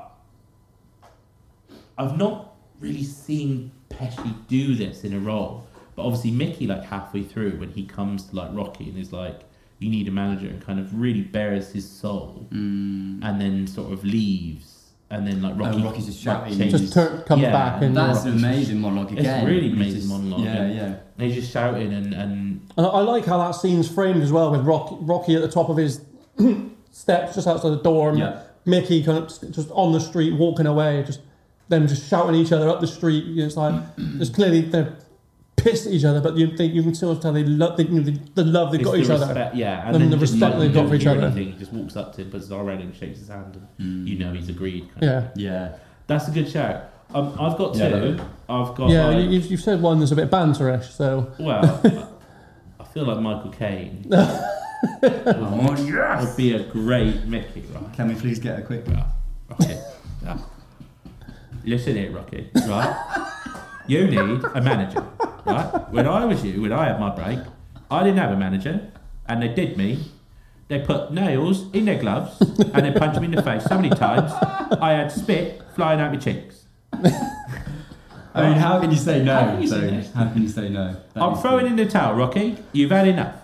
I've not really seen Pesci do this in a role, but obviously Mickey, like halfway through, when he comes to like Rocky and is like, "You need a manager," and kind of really bears his soul, Mm. and then sort of leaves, and then like Rocky, Oh, Rocky's just like, shouting. changes- Just turn, comes Yeah, back and That's uh, an amazing monologue It's again. really It's amazing just- monologue, Yeah, yeah. yeah. and he's just shouting and and And I like how that scene's framed as well, with Rocky, Rocky at the top of his steps just outside the door, and Yeah. Mickey kind of just on the street walking away, just them just shouting at each other up the street. You know, it's like there's clearly they're pissed at each other, but you think you can still tell they love they, you know, the, the love they've it's got the each other. respect, yeah, and And then the just respect not- they've got don't for each hear other. anything, He just walks up to him, puts his arm around him, shakes his hand, and Mm. you know he's agreed. Kind of. Yeah, Yeah. That's a good shout. Um, I've got two. Yeah. I've got yeah. like, you, you've, you've said one that's a bit banterish, so well, I feel like Michael Caine Oh, yes! would be a great Mickey, right? Can we please get a quick... Rocky. Yeah. Listen here, Rocky. Right? You need a manager, right? When I was you, when I had my break, I didn't have a manager, and they did me. They put nails in their gloves and they punched me in the face so many times. I had spit flying out my cheeks. I mean, how can you say no? How can you so, say no? How can you say no? That I'm is throwing good. in the towel, Rocky. You've had enough.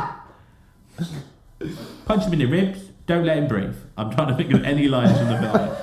Punch him in the ribs. Don't let him breathe. I'm trying to think of any lines from the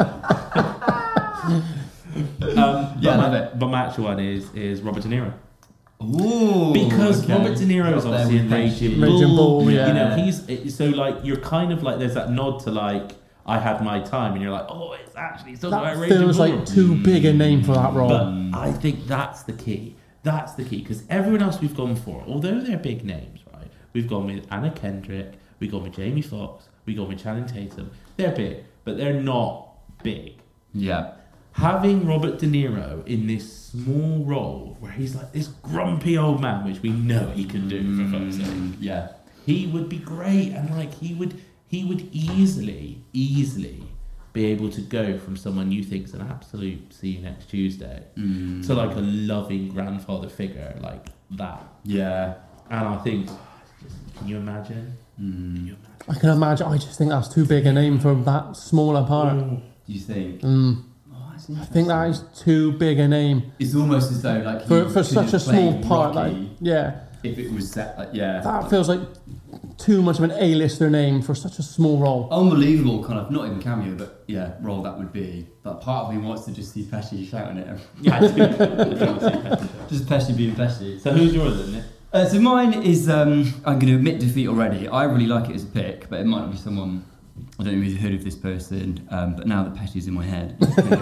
film. um, Yeah, but, love my, it. but my actual one is is Robert De Niro. Ooh, Because okay. Robert De Niro is Got there obviously in with Raging Pesci. Bull. Raging Bull, yeah. You know, he's it- so like you're kind of like there's that nod to like I had my time, and you're like, oh, it's actually it's talking that about Raging feels Bull. like too big a name for that role. But I think that's the key. That's the key because everyone else we've gone for, although they're big names, right? We've gone with Anna Kendrick, we've gone with Jamie Foxx, we've gone with Channing Tatum. They're big, but they're not big. Yeah. Having Robert De Niro in this small role where he's like this grumpy old man, which we know he can do for fuck's sake, Mm, yeah. he would be great, and like he would, he would easily, easily be able to go from someone you think's an absolute see you next Tuesday Mm. to like a loving grandfather figure like that. Yeah. And I think, can you imagine? Mm. Can you I can imagine. I just think that's too big a name for that smaller part. imagine? Do you think? Mm, Oh, that's I think that is interesting. too big a name It's almost as though like for he for could such a have small played part. Rocky Like, yeah, if it was set, like, yeah. that feels like too much of an A-lister name for such a small role. Unbelievable kind of, not even cameo, but yeah, role that would be. But part of me wants to just see Pesci shouting at him. Yeah, I do. I do want to see that. Just Pesci being Pesci. So who's yours, isn't it? Uh, so mine is, um, I'm going to admit defeat already. I really like it as a pick, but it might not be someone, I don't know if you've heard of this person, um, but now that Pesci's in my head.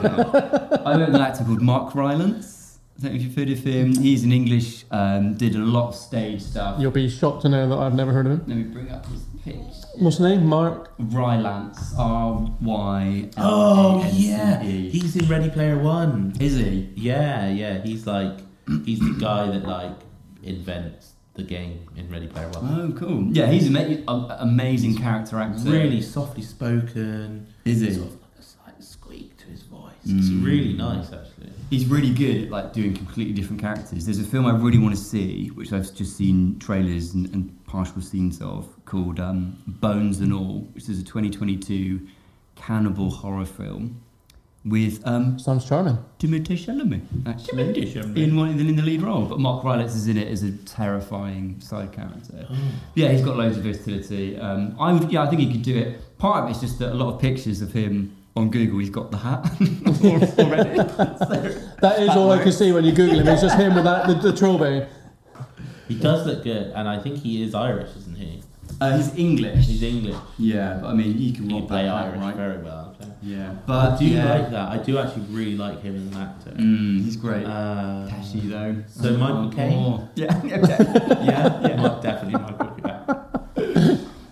I went with an actor called Mark Rylance. I don't know if you've heard of him. He's an English, um, did a lot of stage stuff. You'll be shocked to know that I've never heard of him. Let me bring up his pitch. What's the name? Mark. Rylance, R Y L A Oh N C E. yeah, he's in Ready Player One. Is he? Yeah, yeah, he's like he's the guy that like invents the game in Ready Player One. Oh, cool. Yeah, he's an ama- amazing character actor. Really softly spoken. Is he? Sort of like a slight squeak to his voice. It's Mm. really nice, actually. He's really good at like doing completely different characters. There's a film I really want to see, which I've just seen trailers and, and partial scenes of, called um, Bones and All, which is a twenty twenty-two cannibal horror film with um, Sounds charming. Timothée Chalamet, actually, Timothée Chalamet. in one in the lead role. But Mark Rylance is in it as a terrifying side character. Oh. Yeah, he's got loads of versatility. Um, I would, yeah, I think he could do it. Part of it's just that a lot of pictures of him on Google, he's got the hat already. So, That is That all I can works. see when you Google him. It's just him with that the, the trilby. He does look good, and I think he is Irish, isn't he? uh, he's English. He's English. Yeah, but I mean, you can He rock play that hat, Irish right? very well. So. Yeah, But but I do yeah. like that. I do actually really like him as an actor. Mm, he's great. Uh, Pesci though. So Oh, Michael Caine? oh. Yeah, okay. yeah, yeah, Mark, definitely Michael Caine.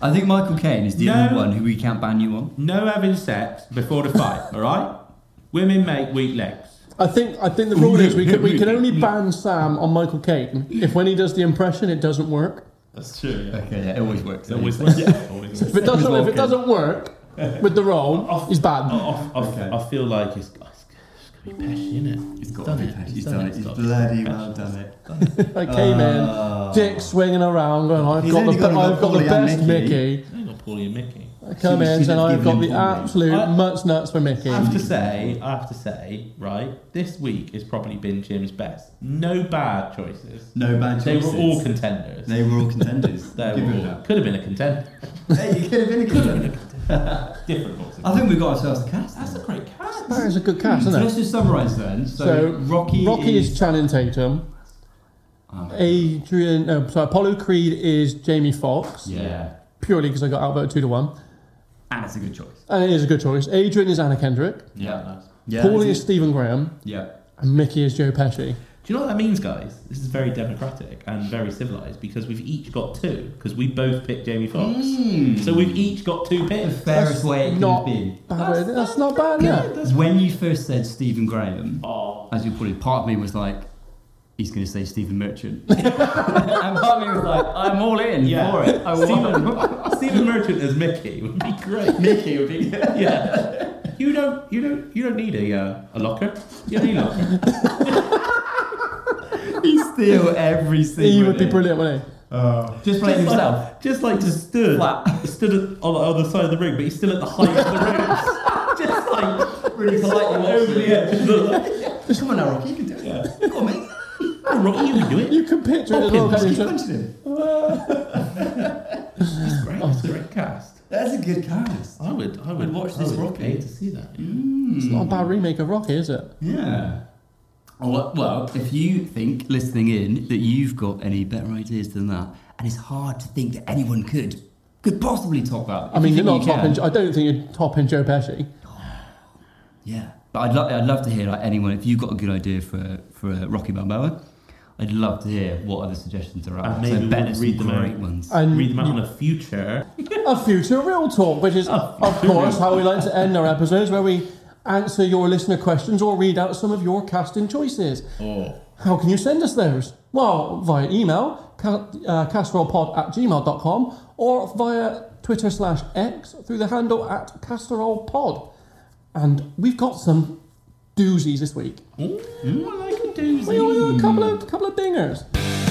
I think Michael Caine is the No. only one who we can't ban you on. No having sex before the fight, all right? Women make weak legs. I think I think the rule is we can, we can only ban Sam on Michael Caine if when he does the impression it doesn't work. That's true. Yeah. Okay, yeah, it always works. It always works. Yeah. Always If it doesn't if it doesn't work with the role, he's banned. I, I, Okay. I feel like it's, it's got to be Pesci, isn't it? It's got done to be it. Pesci. He's He's done it. He's got to bloody be well Pesci. done it. I came Oh. in, dick swinging around, going, I've He's got the only got- I've got the Paulie and best Mickey. Mickey. I ain't got Paulie and Mickey. I come She- in she and just I've given got him the Paulie. absolute I- mutts nuts for Mickey. I have to say, I have to say, right, this week has probably been Jim's best. No bad choices. No bad They choices. were all contenders. They were all contenders. They Give were it all- that. could have been a contender. Hey, you could have been a contender. Different books. I think we've got ourselves a cast. That's a great cast. That is a good cast, So isn't let's it? just summarise then. So, So, Rocky, Rocky is is. Channing Tatum. Oh, Adrian, no, sorry, Apollo Creed is Jamie Foxx. yeah. Purely because I got outvoted two to one. And it's a good choice. And it is a good choice. Adrian is Anna Kendrick. Yeah, nice. Yeah. Paulie it's- is Stephen Graham. Yeah. And Mickey is Joe Pesci. Do you know what that means, guys? This is very democratic and very civilized because we've each got two because we both picked Jamie Foxx. Mm. So we've each got two The picks. fairest way it could not have been. bad. That's- That's, that's not bad, yeah. That's When you first said Stephen Graham, Oh, as you put it, part of me was like, he's going to say Stephen Merchant. and part of me was like, I'm all in Yeah. for it. I want Stephen, Stephen Merchant as Mickey would be great. Mickey would be Yeah. You don't, you don't, you don't need a uh, a locker. You don't need a locker. He'd steal every single He would be day. brilliant, wouldn't he? Just play Just himself. like, just like just stood, Flat. stood at, on the other side of the ring, but he's still at the height of the ropes. Just like Really politely over the edge. of the- Just come on now, Rocky, you can do it. Yeah. Come on, mate. Oh, Rocky, you can do it. You can picture it as well, Just can't keep you? punching him. It's great. It's a great cast. That's a good cast. I would, I would I'd watch I this would Rocky. pay to see that. It's not a bad remake of Rocky, is it? Yeah. Well, well, if you think, listening in, that you've got any better ideas than that, and it's hard to think that anyone could, could possibly top that. I If mean, you you're think not you can- topping. I don't think you're topping Joe Pesci. Yeah, but I'd, lo- I'd love to hear like anyone. If you've got a good idea for for uh, Rocky Balboa, I'd love to hear what other suggestions are out. And there. maybe So bet we'll us read some them out. great ones. And Read them out on a future. a future real talk, which is, A of future course, real how we like to end our episodes, where we answer your listener questions or read out some of your casting choices. Oh. How can you send us those? Well, via email, ca- uh, casserolpod at gmail dot com, or via Twitter slash X through the handle at casserolpod. And we've got some doozies this week. Ooh, I like a doozy. We only got a couple of, couple of dingers.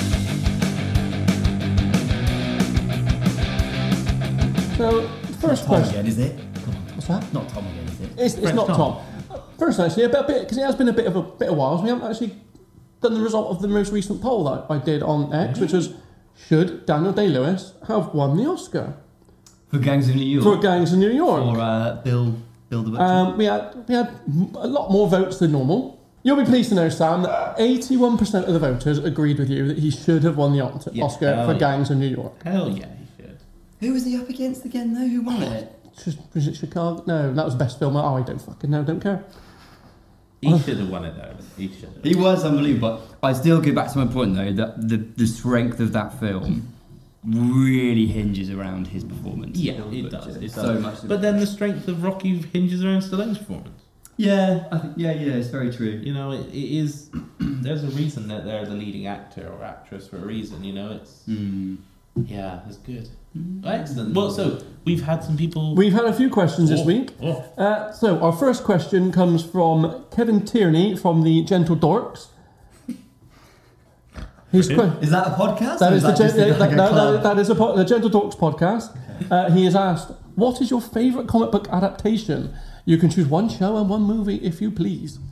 So, first Tom question. again, is it? Come on, What's that? not Tom again, is it? It's, it's French not Tom. Tom. First, actually, a bit, because it has been a bit of a bit of while. We haven't actually done the result of the most recent poll that I did on X, which was: should Daniel Day Lewis have won the Oscar For Gangs of New York. for Gangs of New York? Or uh, Bill, Bill the Butcher. Um, we had we had a lot more votes than normal. You'll be pleased to know, Sam, that eighty-one percent of the voters agreed with you that he should have won the Os- Yeah, Oscar hell for yeah. Gangs of New York. Hell yeah, he should. Who was he up against again, though? Who won it? Just- Was it Chicago? No, that was best film. Oh, I don't fucking know. Don't care. He should have won it though. He should have. He was unbelievable. I still go back to my point, though, that the, the strength of that film really hinges around his performance. Yeah, Bill it Butcher. does. It so does. much. But then the strength of Rocky hinges around Stallone's performance. yeah, I think, yeah, yeah, it's very true. You know, it, it is. There's a reason that they're the leading actor or actress for a reason. You know, it's Mm. yeah, it's good. Excellent. Well, so we've had some people. We've had a few questions this Oh, week. oh. Uh, so our first question comes from Kevin Tierney from the Gentle Dorks. His que- Is that a podcast? that or is the that gen- just like that, a no, club? that- that is a po- the Gentle Dorks podcast. Uh, he has asked, "What is your favourite comic book adaptation? You can choose one show and one movie, if you please."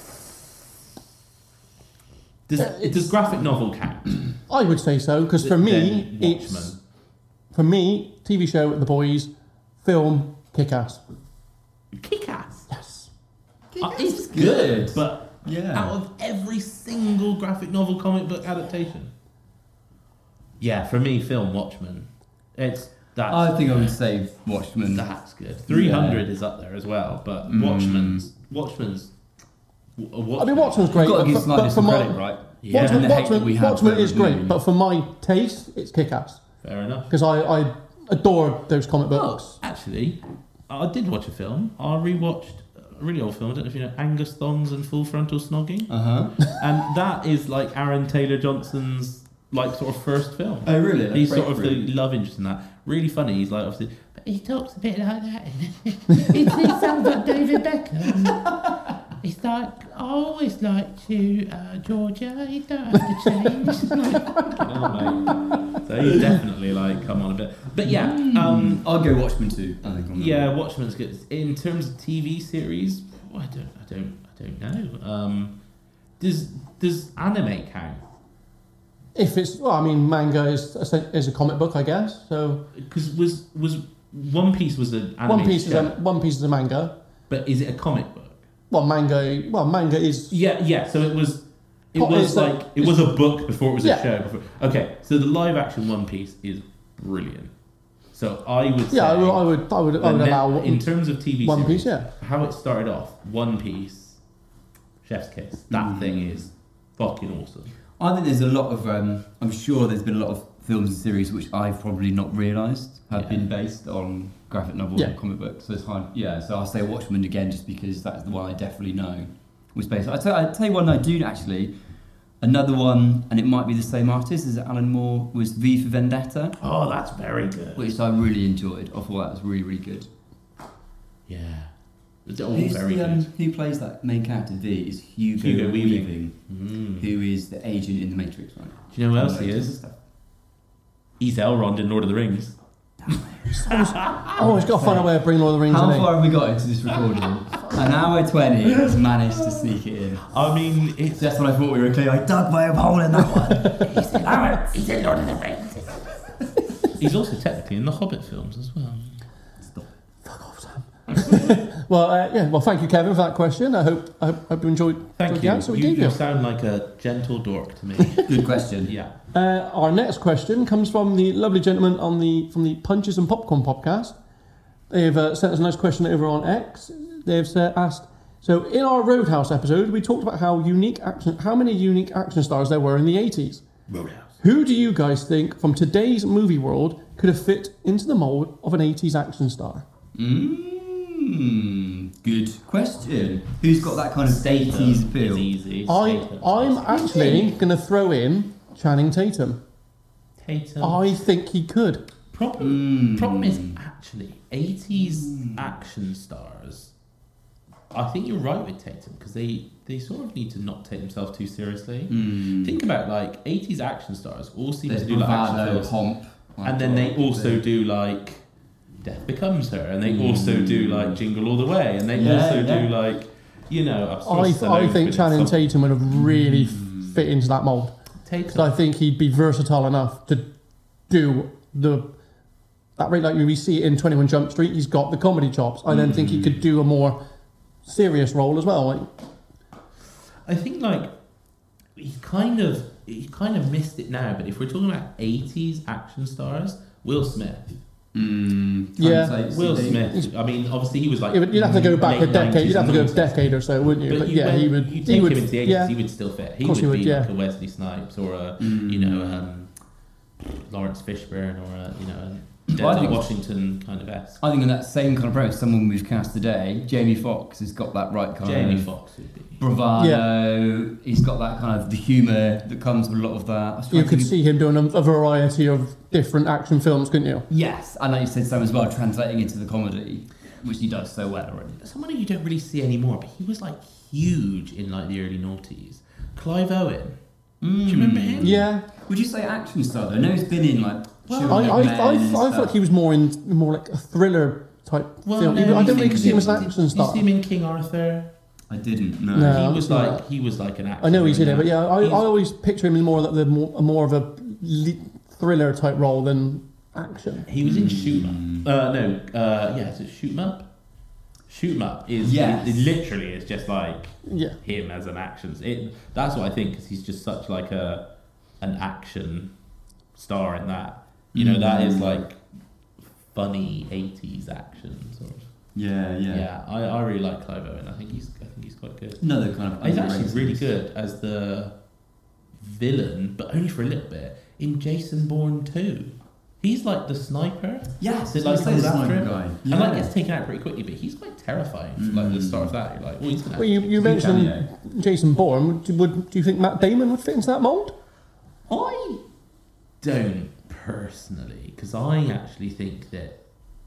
Does, Uh, it's- does graphic novel count? I would say so because for me, Then it's Watchmen. for me T V show The Boys, film Kick-Ass. Kick-Ass. Yes. Uh, it's good. good, but Yeah. out of every single graphic novel comic book adaptation, yeah, for me, film Watchmen. It's that's I think I would say Watchmen. that's good. Three hundred is up there as well, but Mm. Watchmen's Watchmen's. w- Watchmen. I mean, Watchmen's great, You've got to but, give for, but Snyder for some my credit, right? Yeah. Watchmen, And the hate Watchmen, that we have Watchmen for is great, movies. but for my taste, it's Kick-Ass Fair enough. because I, I adored those comic Well, books. actually, I did watch a film. I rewatched a really old film. I don't know if you know Angus Thongs and Full Frontal Snogging. Uh huh. And that is like Aaron Taylor Johnson's like sort of first film. Oh really? He's sort of the love interest in that. Really funny. He's like obviously, but he talks a bit like that. he, he sounds like David Beckham. He's like, I always like you, uh, Georgia. You don't have to change. oh, mate. So he's definitely like come on a bit. But yeah, um, I'll go Watchmen too. I think on that yeah, one. Watchmen's good. In terms of T V series, I don't, I don't, I don't know. Um, does does anime count? If it's, well, I mean, manga is is a comic book, I guess. So Because was was One Piece was an anime One Piece is show, a One Piece is a manga. but is it a comic book? Well, manga. Well, manga is. Yeah, yeah. So it was. It Oh, was it's a- like it was a book before it was Yeah. a show. Before. Okay, so the live action One Piece is brilliant. So I would say Yeah, I would. I would. I would, I the would net- allow in terms of T V One series, Piece. Yeah. how it started off. One Piece, Chef's Kiss. That Mm. thing is fucking awesome. I think there's a lot of. Um, I'm sure there's been a lot of films and series which I've probably not realised have Yeah. been based on graphic novels Yeah. or comic books. So it's hard. Yeah. So I'll say Watchmen again, just because that's the one I definitely know was based. I tell, I tell you one I do actually. Another one, and it might be the same artist as Alan Moore, was V for Vendetta, Oh, that's very good. which I really enjoyed. I thought that was really, really good. Yeah, it's all Who's very the, um, good. who plays that main character V is Hugo, Hugo Weaving. Weaving, Mm. who is the agent in the Matrix, right? Do you know who else he Matrix and is? stuff. He's Elrond in Lord of the Rings. Oh, he's got to find a way of bringing all the rings How in. far have we got into this recording? An hour twenty has managed to sneak it in. I mean, it's That's what I thought we were clear. I dug my own hole in that one. He's in Lawrence. He's in Lord of the Rings. he's also technically in the Hobbit films as well. Well, uh, yeah. Well, thank you, Kevin, for that question. I hope I hope, hope you enjoyed, Thank enjoyed you. the answer we you, gave you you. sound like a gentle dork to me. Good question. yeah. Uh, our next question comes from the lovely gentleman on the from the Punches and Popcorn podcast. They've uh, sent us a nice question over on X. They've uh, asked, so in our Roadhouse episode, we talked about how unique action, how many unique action stars there were in the eighties. Roadhouse. Who do you guys think from today's movie world could have fit into the mold of an eighties action star? Mmm. Good question. Who's got that kind of eighties Statham feel? is easy. I Statham's I'm easy. actually going to throw in Channing Tatum. Tatum. I think he could. Problem, Mm. problem is actually eighties action stars. I think you're right with Tatum because they, they sort of need to not take themselves too seriously. Mm. Think about like eighties action stars all seem There's to do like action bravado, films, pomp, and then they also do like Death Becomes Her, and they also do like Jingle All the Way, and they Yeah, also yeah. do like you know. I'm sure I, I Stallone's been think in Channing some- Tatum would have really fit into that mold. Tatum. So I think he'd be versatile enough to do the that rate like we see it in twenty-one Jump Street. He's got the comedy chops. I then think he could do a more serious role as well. Like, I think like he's kind of he kind of missed it now. But if we're talking about eighties action stars, Will Smith. Mm, Yeah. translates Will to the- Smith. I mean, obviously he was like. yeah, but you'd have to go back a late decade. nineties You'd have to go a and decade or so, wouldn't you? But, But, you yeah, went- he would. You he take would. him into the eighties, yeah, he would still fit. He course would, he would, be yeah. like a Wesley Snipes or a Mm. you know um, Lawrence Fishburne or a you know a Well, I Denzel think- Washington kind of esque. I think in that same kind of process, someone we've cast today, Jamie Foxx, has got that right kind Jamie of Foxx would be. bravado. He's got that kind of the humour that comes with a lot of that. I was you trying to could think- see him doing a, a variety of different action films, couldn't you? Yes, and like you said, Sam as well, translating into the comedy, which he does so well already. Someone who you don't really see anymore, but he was like huge in like the early noughties. Clive Owen. Do you remember him? Yeah, Would you say action star though? I know he's been in like. Well, Children I of I, Men I, I, and felt stuff. like he was more in more like a thriller type Well, film. no, I you don't think really see him as an did- action did star. You see him in King Arthur? I didn't. No. No. he I've was seen like that. he was like an actor. I know he's in it, but yeah, I, I He's- always picture him in more like the more, more of a le- thriller type role than action. He was in Shoot 'em Up. Uh, no, uh, yeah, is it Shoot 'em Up? Shoot 'em Up is Yes. it, it literally is just like Yeah, him as an action. It, that's what I think because he's just such like a an action star in that. You know, that is like funny eighties action sort of. Yeah, yeah. Yeah, I, I really like Clive Owen. I think he's I think he's quite good. Another kind of. He's actually underrated. really good as the villain, but only for a little bit in Jason Bourne two. He's like the sniper. Yes, So I was like gonna comes say the after sniper him, guy. and Yeah. like gets taken out pretty quickly. But he's quite terrifying. For, like the start of that, you're like, well, he's gonna. Well, you, you Good mentioned cameo. Jason Bourne. Would, would do you think Matt Damon would fit into that mould? I don't personally, because I actually think that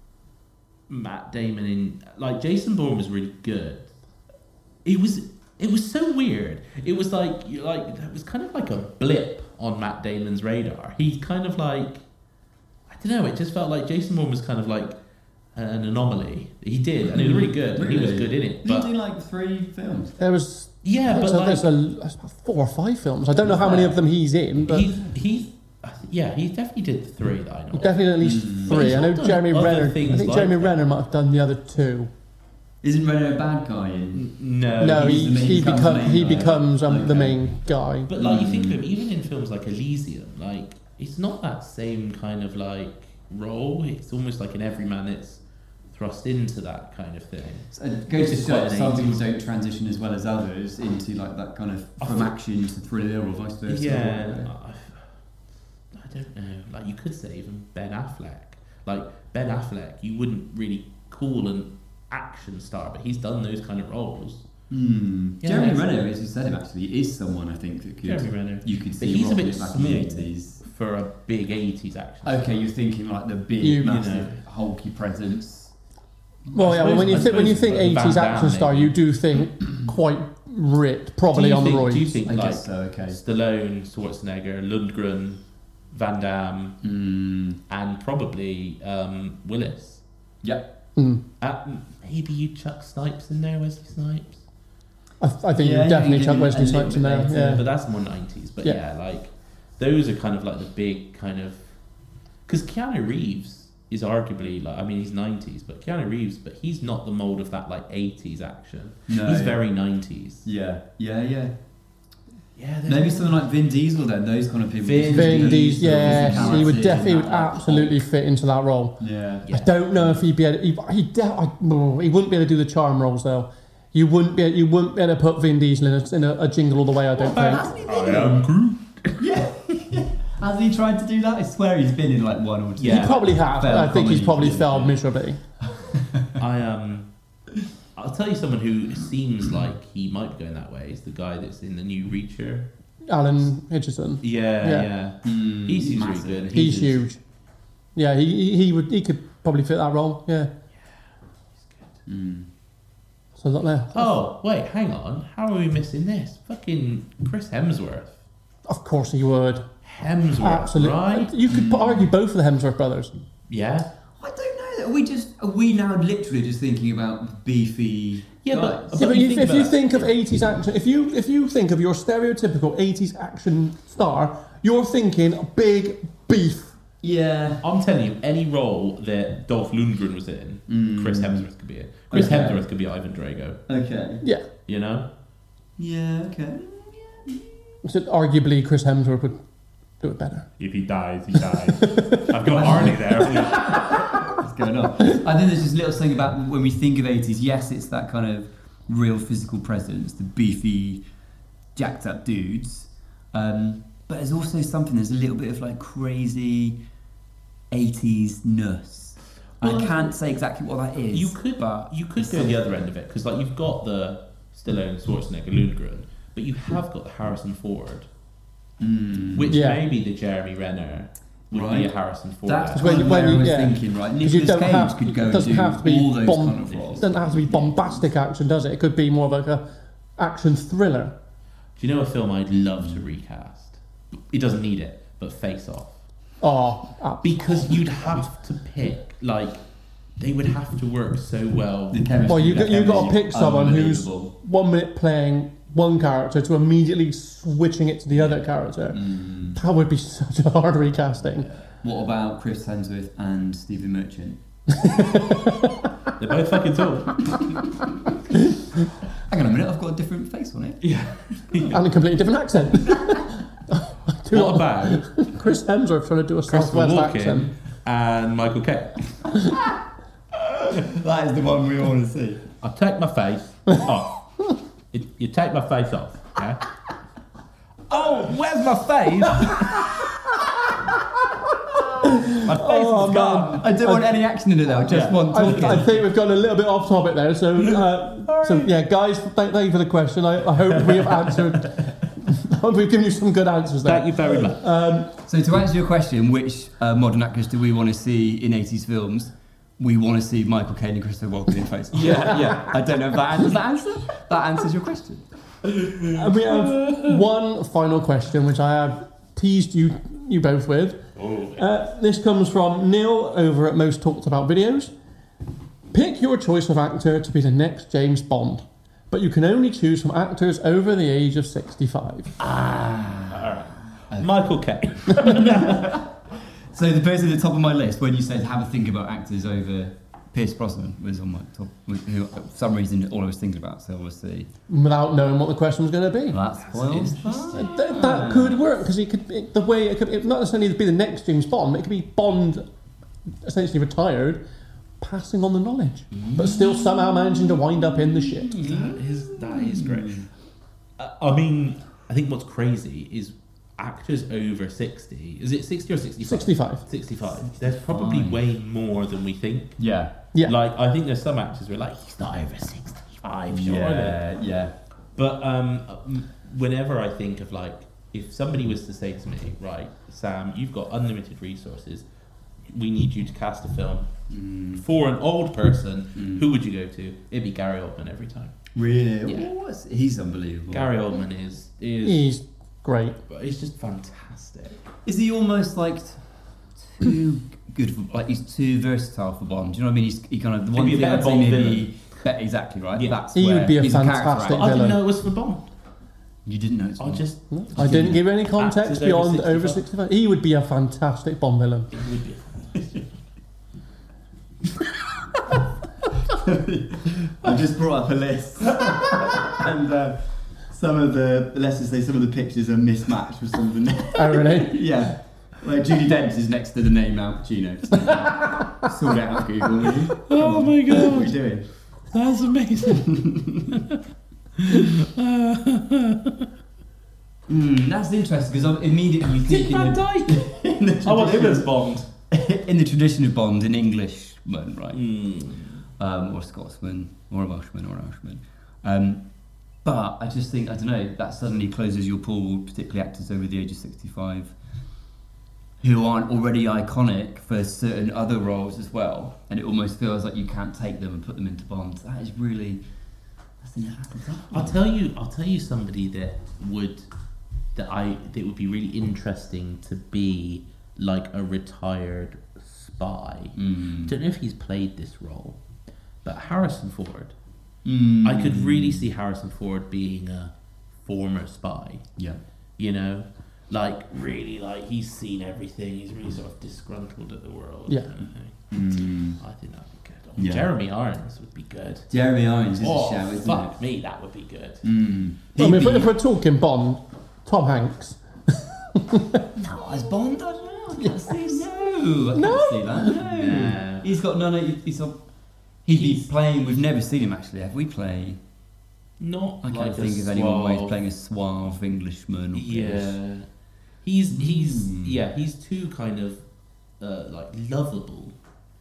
Matt Damon in like Jason Bourne was really good. It was it was so weird. It was like you like it was kind of like a blip on Matt Damon's radar. He's kind of like I don't know. It just felt like Jason Bourne was kind of like an anomaly. He did, and he was really good. and He was Really? good in it, Did but he do like three films? There was yeah, but so like, there's, a, there's about four or five films. I don't know how many of them he's in, but he he yeah he definitely did the three that I know. of. definitely at least Mm. But three. he's I know not done Jeremy other Renner. I things think like Jeremy that. Renner might have done the other two. Isn't Renner a bad guy in? No, no, he's he the main- he, he becomes become, the main he guy. becomes um, the Okay. main guy. But like you think of Mm. him, even in films like Elysium, like it's not that same kind of like role. It's almost like an everyman that's thrust into that kind of thing. So it goes to It's show quite that some an people don't transition as well as others into like that kind of I from thought- action to thriller or vice versa. Yeah, I, I don't know. Like you could say even Ben Affleck. Like Ben Affleck, you wouldn't really call an action star, but he's done those kind of roles. Hmm. Yeah, Jeremy so- Renner, as you said him actually, is someone I think that could Jeremy Renner. you could But see he's a rocking bit it back in small the eighties. for a big eighties action. Okay, you're thinking like the big, You- you massive, know. hulky presence. Well, I yeah, but when suppose- you I think when you suppose think like Van eighties Damme, action star, maybe. you do think quite ripped, probably Do you on the think- roids. Do you think I like guess so. Okay. Stallone, Schwarzenegger, Lundgren, Van Damme, Hmm. and probably um, Willis? Yep. Mm. Uh, maybe you chuck Snipes in there, Wesley Snipes. I, th- I think Yeah, you definitely you chuck can Wesley give him a Snipes in there. little bit later, Yeah. But that's more nineties. But Yeah. yeah. like those are kind of like the big kind of because Keanu Reeves is arguably like I mean he's nineties, but Keanu Reeves, but he's not the mold of that like eighties action. No. He's very nineties. Yeah. Yeah. Yeah. Yeah, there's Maybe no- someone like Vin Diesel then. Those kind of people. Vin Vin Diesel, Diesel, yes, physicality he would and definitely would that, like, absolutely fit into that role. Yeah. Yeah. I don't know if he'd be able to, he, he, de- I, oh, he wouldn't be able to do the charm roles though. You wouldn't be you wouldn't be able to put Vin Diesel in a, in a, a jingle all the way. I don't think. Hasn't he been in- Groot. Yeah. Hasn't he tried to do that? I swear he's been in like one or two. Yeah. He probably has. Failed I think he's comedy, probably yeah. failed miserably. I um, I'll tell you someone who seems like he might be going that way is the guy that's in the new Reacher. Alan Hitchison. Yeah, Yeah. yeah. Hmm, He seems massive. really good. He's just- huge. Yeah, he, he he would he could probably fit that role. Yeah. Hmm. So not there. Oh wait, hang on. How are we missing this? Fucking Chris Hemsworth. Of course he would. Hemsworth, Absolutely. right? You could argue both of the Hemsworth brothers. Yeah. I don't know. Are we just are we now literally just thinking about beefy Yeah, but- guys? Yeah, but you you, think if about you it. think of eighties action, if you if you think of your stereotypical eighties action star, you're thinking big beef. yeah. I'm telling you, any role that Dolph Lundgren was in, Mm. Chris Hemsworth could be in. Chris Okay. Hemsworth could be Ivan Drago. Okay. Yeah. You know? Yeah. Okay. So arguably Chris Hemsworth would do it better. If he dies, he dies. I've got Arnie there. What's going on? I think there's this little thing about when we think of eighties. Yes, it's that kind of real physical presence, the beefy, jacked up dudes. Um, but there's also something. There's a little bit of like crazy eighties-ness. Well, I can't say exactly what that is. You could, but you could it's go the other end of it because, like, you've got the Stallone, Schwarzenegger, Lundgren, but you have got the Harrison Ford, Mm. which Yeah. maybe the Jeremy Renner would be Right. a Harrison Ford. That's act. when- kind of when where you- I was yeah. thinking, right? 'Cause you Nicolas don't Cage have- could go and doesn't do have to be all those bomb- kind of It roles. doesn't have to be bombastic action, does it? It could be more of like a action thriller. Do you know a film I'd love to recast? It doesn't need it, but Face Off. Oh, uh, Because you'd have to pick, like, they would have to work so well. The chemistry, well, you the got you got to chemistry, pick someone who's unbelievable. one minute playing one character to immediately switching it to the other character. Mm. That would be such a hard recasting. What about Chris Hemsworth and Stephen Merchant? They're both fucking tall. Hang on a minute, I've got a different face on it. Yeah. And a completely different accent. Do What not- about Chris Hemsworth trying to do a Christopher Southwest accent? Walken and Michael Caine? That is the one we all want to see. I take my face off. You, you take my face off, yeah? Oh, where's my face? My face Oh, is gone. man. I don't want any action in it though. I just Yeah. want talking. I, I think we've gone a little bit off topic there. So, uh, so yeah, guys, thank, thank you for the question. I, I hope we have answered. We've given you some good answers there. Thank you very much. Um, So to answer your question, which uh, modern actors do we want to see in eighties films? We want to see Michael Caine and Christopher Walken in Face Off. Yeah, yeah. I don't know if that answers that answer. That answers your question. and we have one final question, which I have teased you you both with. Uh, this comes from Neil over at Most Talked About Videos. Pick your choice of actor to be the next James Bond, but you can only choose from actors over the age of sixty-five. All right. Michael Caine. So the person at the top of my list, when you said have a think about actors over Pierce Brosnan, was on my top. Who, for some reason, all I was thinking about. So obviously, Without knowing what the question was going to be. that's spoils. Th- that could work because it could it, the way it could it not necessarily be the next James Bond. It could be Bond, essentially retired, passing on the knowledge, but still somehow managing to wind up in the shit. That is that is great. Uh, I mean, I think what's crazy is actors over sixty. Is it sixty or sixty-five? Sixty-five. Sixty-five. There's probably Fine. way more than we think. Yeah. Yeah. Like I think there's some actors who are like, he's not over sixty-five, surely. Yeah. Yeah. But um, whenever I think of like, if somebody was to say to me, right, Sam, you've got unlimited resources, we need you to cast a film Mm. for an old person, Mm. who would you go to? It'd be Gary Oldman every time. Really? Yeah. Oh, what's- he's unbelievable. Gary Oldman is is He's great. he's just fantastic. Is he almost like too good for, like he's too versatile for Bond? Do you know what I mean? He's he kind of the one be a thing better I'd say Bond maybe be- exactly right. Yeah. That's He where would be a he's character fantastic actor. I didn't villain. know it was for Bond. You didn't know it's I Bond. just I didn't give any context Actors over beyond over sixty-five. sixty-five. He would be a fantastic Bond villain. it would be. I just brought up a list, and uh, some of the let's just say some of the pictures are mismatched with some of the names. Oh, really? Yeah, like Judi Dench is next to the name Al Pacino. Sort it out, Google. will you? Come Oh on. my What are we god, doing? that's amazing. Mm, that's interesting because I'm immediately Dick thinking Van in, Dyke. in the I want him tradition- as Bond. in the tradition of Bond, an Englishman, right? Mm. Um, or a Scotsman, or a Welshman, or an Irishman. Um, but I just think, I don't know, that suddenly closes your pool, particularly actors over the age of sixty-five, who aren't already iconic for certain other roles as well. And it almost feels like you can't take them and put them into Bond. That is really, that's the never happens. I'll tell you. I'll tell you somebody that would that I that would be really interesting to be like a retired spy. Mm. Don't know if he's played this role, but Harrison Ford. Mm. I could really see Harrison Ford being a former spy. Yeah. You know, like really, like he's seen everything. He's really sort of disgruntled at the world. Yeah. kind of thing. Mm. I think that'd be good. Oh, Yeah. Jeremy Irons would be good. Jeremy Irons is Oh, a shout, isn't fuck it? me, that would be good. Mm. I mean, if, He'd we're- be- if we're talking Bond, Tom Hanks. No, as Bond, I don't know. I can't see no. I No? can't see that. No. No. He's got none of. He's a, he'd be He's- playing. We've never seen him actually. Have we play? Not I can't like think a of anyone where he's suave- playing a suave Englishman. Or Yeah, he's he's Hmm. yeah he's too kind of uh, like lovable.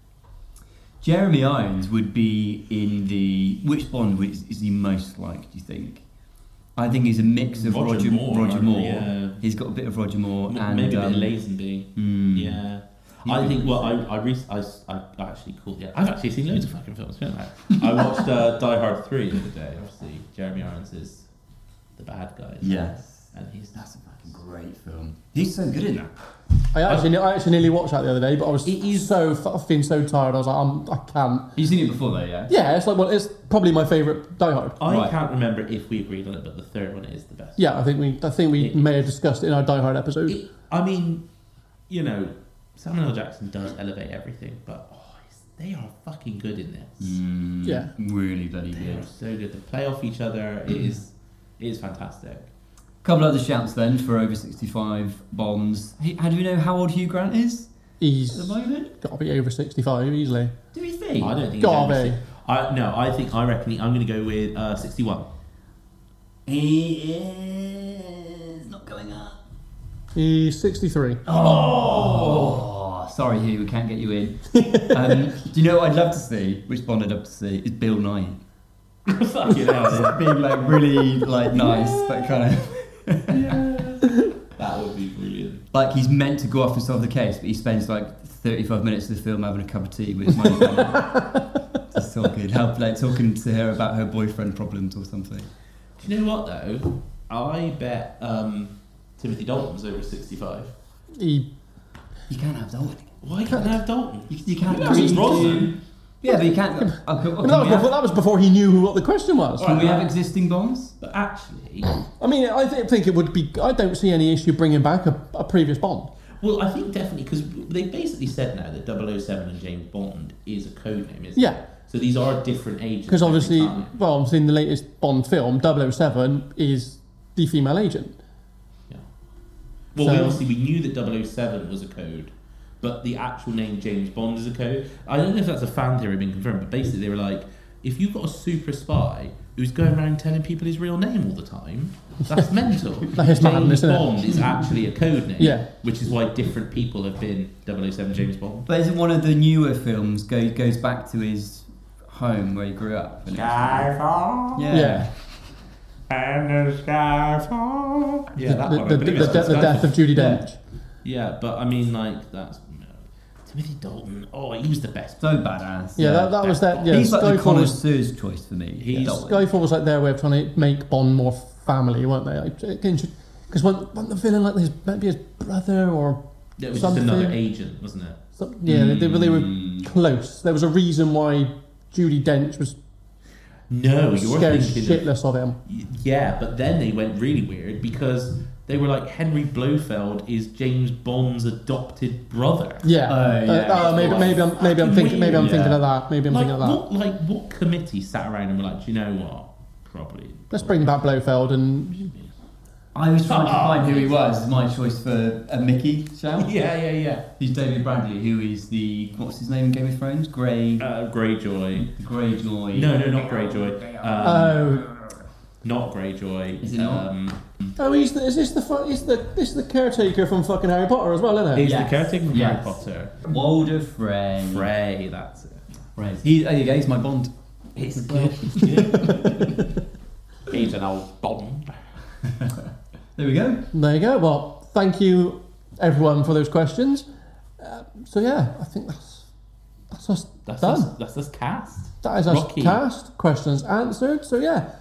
Jeremy Irons would be in the which Bond is, is he most like? Do you think? I think he's a mix of Roger Roger Moore, Roger Moore. yeah. He's got a bit of Roger Moore M- and maybe a um, bit of Lazenby. mm, Yeah. He I would think. be Well, I good. I, rec- I, s- I actually called. Yeah, I've actually seen loads of fucking films. Haven't I? I watched uh, Die Hard three the other day. Obviously, Jeremy Irons is the bad guy. isn't he? Yes. and he's That's a fucking great film. He's so good in that. I actually, I actually nearly watched that the other day, but I was It is- so f- feeling so tired. I was like, I'm, I can't. You've seen it before though, yeah? Yeah, it's like well, it's probably my favourite Die Hard. I Right. can't remember if we agreed on it, but the third one is the best. Yeah, I think we, I think we It- may have discussed it in our Die Hard episode. It, I mean, you know, Samuel L. Jackson does elevate everything, but oh, he's- they are fucking good in this. Mm, Yeah. Really bloody They are good. so good. They play off each other. It is, it is fantastic. Couple other shouts then for over sixty-five Bonds. He, how do we know how old Hugh Grant is at the He's moment? got to be over sixty-five easily. Do we think? I don't think. Gotta he's be. ever- I no. I think. I reckon. He, I'm going to go with uh, sixty-one. He is not going up. He's sixty-three. Oh, sorry, Hugh, we can't get you in. um, do you know what I'd love to see? Which Bond I'd love to see is Bill Nye. Fucking hell, yeah. Being like really like nice, but kind of That would be brilliant. like he's meant to go off and solve the case, but he spends like thirty-five minutes of the film having a cup of tea with his money. Just talking, help, like talking to her about her boyfriend problems or something. Do you know what though? I bet um, Timothy Dalton's over sixty-five. He, You can't have Dalton. Why can't I have Dalton? You, you can't. Yeah, it's Brosnan. Yeah, but you can't. Okay, I okay, mean, that, was we have- before, that was before he knew what the question was. Can we have existing Bonds? But actually, I mean, I th- think it would be. I don't see any issue bringing back a, a previous Bond. well, I think definitely because they basically said now that double oh seven and James Bond is a code name, isn't Yeah. it? So these are different agents. Because obviously, every time. well, obviously in the latest Bond film, double oh seven is the female agent. Yeah. Well, we So- obviously we knew that double oh seven was a code, but the actual name James Bond is a code. I don't know if that's a fan theory being confirmed, but basically they were like, if you've got a super spy who's going around telling people his real name all the time, that's mental. That is James madness, isn't it? Bond is actually a code name, Yeah. which is why different people have been double oh seven James Bond. But isn't one of the newer films go, goes back to his home where he grew up? and it's- Skyfall. Yeah. Yeah. And the Skyfall. Yeah, that the, one. I the, the, believe the, it's called the death of Skyfall. Judi Yeah. Dench. Yeah, but I mean, like, that's. Timothy Dalton. Oh, he was the best. So badass. Yeah, that, that was that. Yeah, He's like the Skyfall was, connoisseur's choice for me. He's- Dalton. Skyfall was like their way of trying to make Bond more family, weren't they? Because when, when the villain like his maybe his brother or It was something. just another agent, wasn't it? some- yeah, they, they, were- they were Mm. close. There was a reason why Judi Dench was No, you're scared thinking. shitless of him. Yeah, but then they went really weird because they were like Henry Blofeld is James Bond's adopted brother. Yeah. Oh, Uh, yeah. oh, maybe maybe I'm maybe I'm Fucking thinking maybe I'm weird, thinking yeah. of that. Maybe I'm Like thinking of that. what? Like what committee sat around and were like, do you know what? Probably. Let's bring back Blofeld and I was trying to find who he was. My choice for a Mickey shout. Yeah, yeah, yeah. He's David Bradley, who is the what's his name in Game of Thrones? Grey Uh, Greyjoy. Greyjoy. No, no, not Greyjoy. Um, oh not Greyjoy. Is it not? Um, oh he's the, is this the fu- is the this is the caretaker from fucking Harry Potter as well, isn't it? he's Yes. the caretaker from Yes. Harry Potter. Walder Frey. Frey, that's it. Frey. He, there you go. He's my Bond. He's good. He's good. He's an old Bond. There we go. There you go. Well, thank you everyone for those questions. Uh, so yeah, I think that's that's us That's done. us, that's us cast. That is us Rocky. cast. Questions answered. So yeah,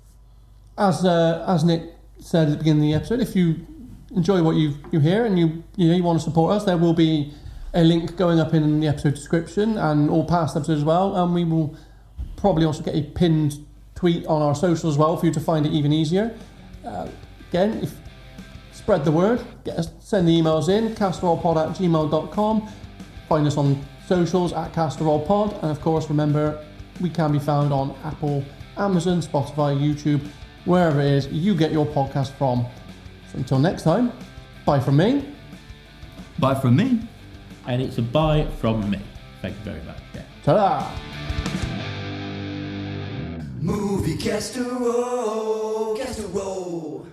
as uh, as Nick said at the beginning of the episode, if you enjoy what you you hear and you you know you want to support us, there will be a link going up in the episode description and all past episodes as well. And we will probably also get a pinned tweet on our social as well for you to find it even easier. Uh, again, if spread the word, get us, send the emails in, castorolpod at gmail dot com. Find us on socials at castorolpod, and of course remember we can be found on Apple, Amazon, Spotify, YouTube, wherever it is you get your podcast from. So until next time, bye from me. Bye from me. And it's a bye from me. Thank you very much. Yeah. Ta-da! Movie casserole, casserole.